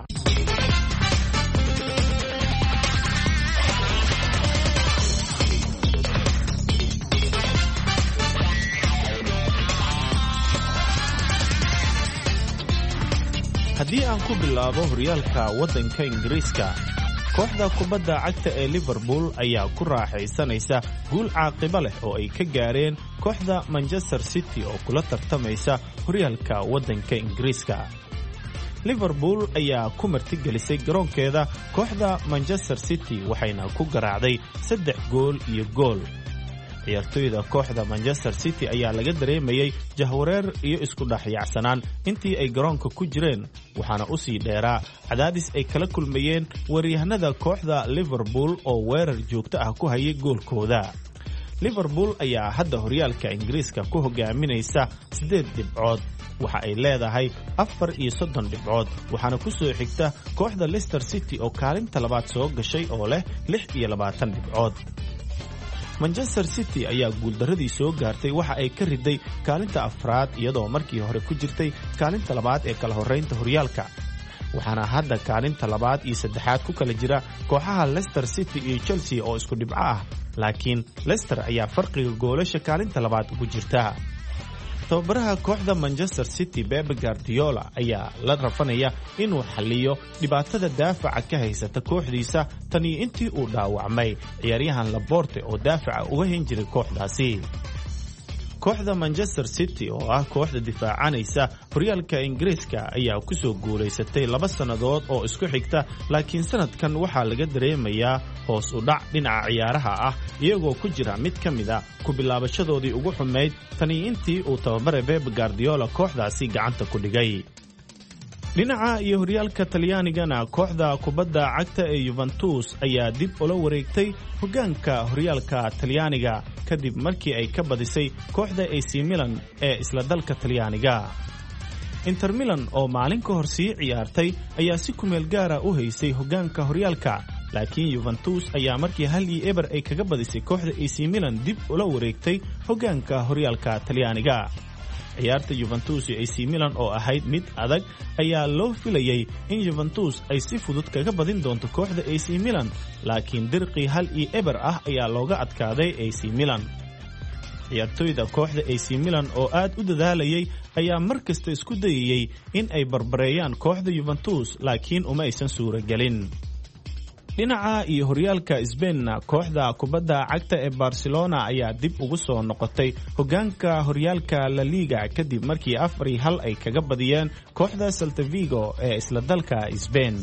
haddii aan ku bilaabo horyaalka waddanka Ingiriiska, kooxda kubadda cagta ee Liverpool ayaa ku raaxaysanaysa guul caaqibo leh oo ay ka gaareen kooxda Manchester City oo kula tartamaysa horyaalka waddanka Ingiriiska. Liverpool ayaa ku martigelisay garoonkeeda kooxda Manchester City waxayna ku garaacday saddex gool iyo gool. ciyaartoyda kooxda Manchester City ayaa laga dareemayay jahwareer iyo isku dhaxyacsanaan intii ay garoonka ku jireen, waxaana u sii dheeraa cadaadis ay kala kulmayeen waryahanada kooxda Liverpool oo weerar joogto ah ku hayay goolkooda. Liverpool ayaa hadda horyaalka Ingiriiska ku hogaaminaysa siddeed dhibcood, waxa ay leedahay afar iyo soddon dhibcood, waxaana ku soo xigta kooxda Leicester City oo kaalinta labaad soo gashay oo leh lix iyo labaatan dhibcood. Manchester City ayaa guuldaradii soo gaartay waxa ay ka riday kaalinta afraad iyadoo markii hore ku jirtay kaalinta labaad ee kala horeynta horyaalka. waxaana hadda kaalinta labaad iyo saddexaad ku kala jira kooxaha Leicester City iyo Chelsea oo isku dhibco ah, laakiin Leicester ayaa farqiga goolasha kaalinta labaad ugu jirta. tababaraha kooxda Manchester City Pep Guardiola ayaa la rafanaya inuu xalliyo dhibaatada daafaca ka haysata kooxdiisa tan iyo intii uu dhaawacmay ciyaaryahan Laporte oo daafaca uga hin jiray kooxdaasi. kooxda Manchester City oo ah kooxda difaacanaysa horyaalka Ingiriiska ayaa ku soo guuleysatay laba sanadood oo isku xigta, laakiin sanadkan waxaa laga dareemayaa hoos u dhac dhinaca ciyaaraha ah iyagoo ku jira mid ka mid ah ku bilaabashadoodii ugu xumayd tani intii uu tababare Pep Guardiola kooxdaasi gacanta ku dhigay. dhinaca iyo horyaalka Talyaanigana kooxda kubadda cagta ee Juventus ayaa dib ula wareegtay hoggaanka horyaalka Talyaaniga kadib markii ay ka badisay kooxda A C Milan ee isla dalka Talyaaniga. Inter Milan oo maalin ka hor sii ciyaartay ayaa si ku meel gaar ah u haysay hoggaanka horyaalka, laakiin Juventus ayaa markii hal iyo eber ay kaga badisay kooxda A C Milan dib ula wareegtay hoggaanka horyaalka Talyaaniga. ciyaarta Juventus iyo A C Milan oo ahayd mid adag ayaa loo filayay in Juventus ay si fudud kaga badin doonto kooxda A C Milan, laakiin dirqi hal iyo eber ah ayaa looga adkaaday A C Milan. ciyaartoyda kooxda A C Milan oo aad u dadaalayay ayaa markasta isku dayayay in ay barbareeyaan kooxda Juventus, laakiin uma aysan suuragelin. dhinaca iyo horyaalka Spainna kooxda kubadda cagta ee Barcelona ayaa dib ugu soo noqotay hoggaanka horyaalka La Liga kadib markii afar iyo hal ay kaga badiyeen kooxda Celta Vigo ee isla dalka Spain.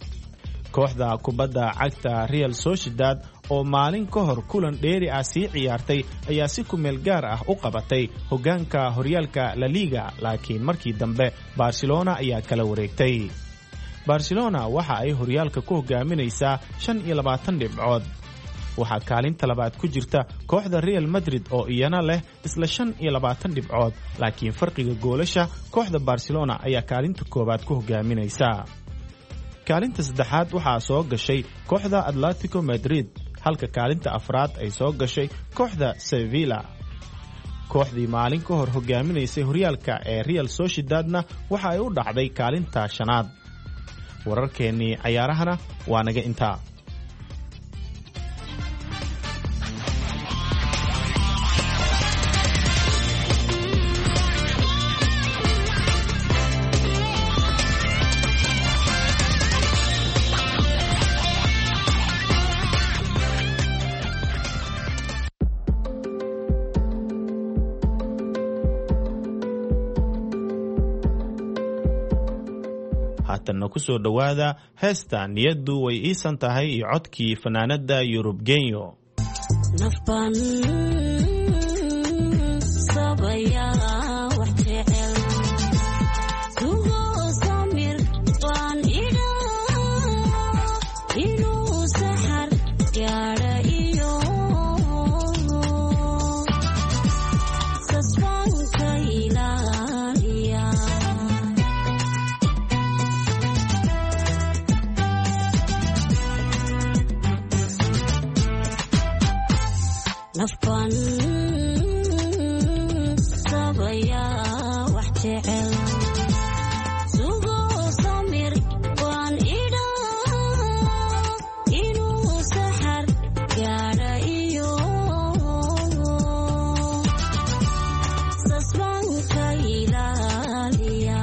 kooxda kubadda cagta Real Sociedad oo maalin ka hor kulan dheeri ah sii ciyaartay ayaa si ku meel gaar ah u qabatay hoggaanka horyaalka La Liga, laakiin markii dambe Barcelona ayaa kala wareegtay. Barcelona waxa ay horyaalka ku hogaaminaysaa shan iyo labaatan dhibcood. waxaa kaalinta labaad ku jirta kooxda Real Madrid oo iyana leh isla shan iyo labaatan dhibcood, laakiin farqiga goolasha kooxda Barcelona ayaa kaalinta koobaad ku hogaaminaysa. kaalinta saddexaad waxaa soo gashay kooxda Atletico Madrid, halka kaalinta afraad ay soo gashay kooxda Sevilla. kooxdii maalin ka hor hogaaminaysay horyaalka ee Real Sociedadna waxa ay u dhacday kaalinta shanaad. wararkeennii cayaarahana waa naga intaa. haatanna ku soo dhowaada heesta niyaddu way iisan tahay iyo codkii fanaanada Yurub Genyo. nafban sabaya wax jecel kugu samir waan ila inuu sahar gaadha iyo sasbanka ilaaliya nafban sabaya wax jecel sugo samir waan ila inuu sahar gaadha iyo sasbanka ilaaliya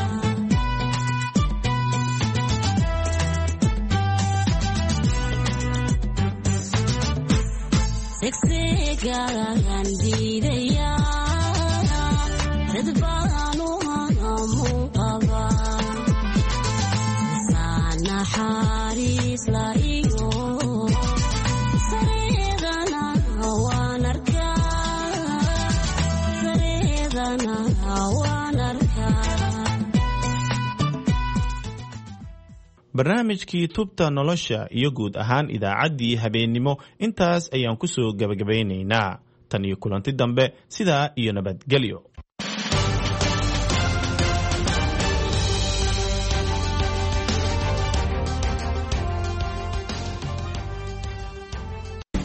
Seksigan didaya tadbanu hanamu aba sana haris la iyo saredana wanarka saredana wanarka. barnaamijkii tubta nolosha iyo guud ahaan idaacaddii habeennimo intaas ayaan ku soo gabagabeynaynaa. tan iyo kulanti dambe sidaa iyo nabadgelyo.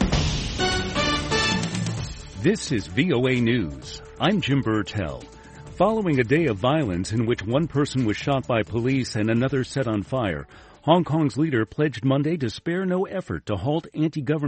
This is V O A News. I'm Jim Burtell. Following a day of violence in which one person was shot by police and another set on fire, Hong Kong's leader pledged Monday to spare no effort to halt anti-government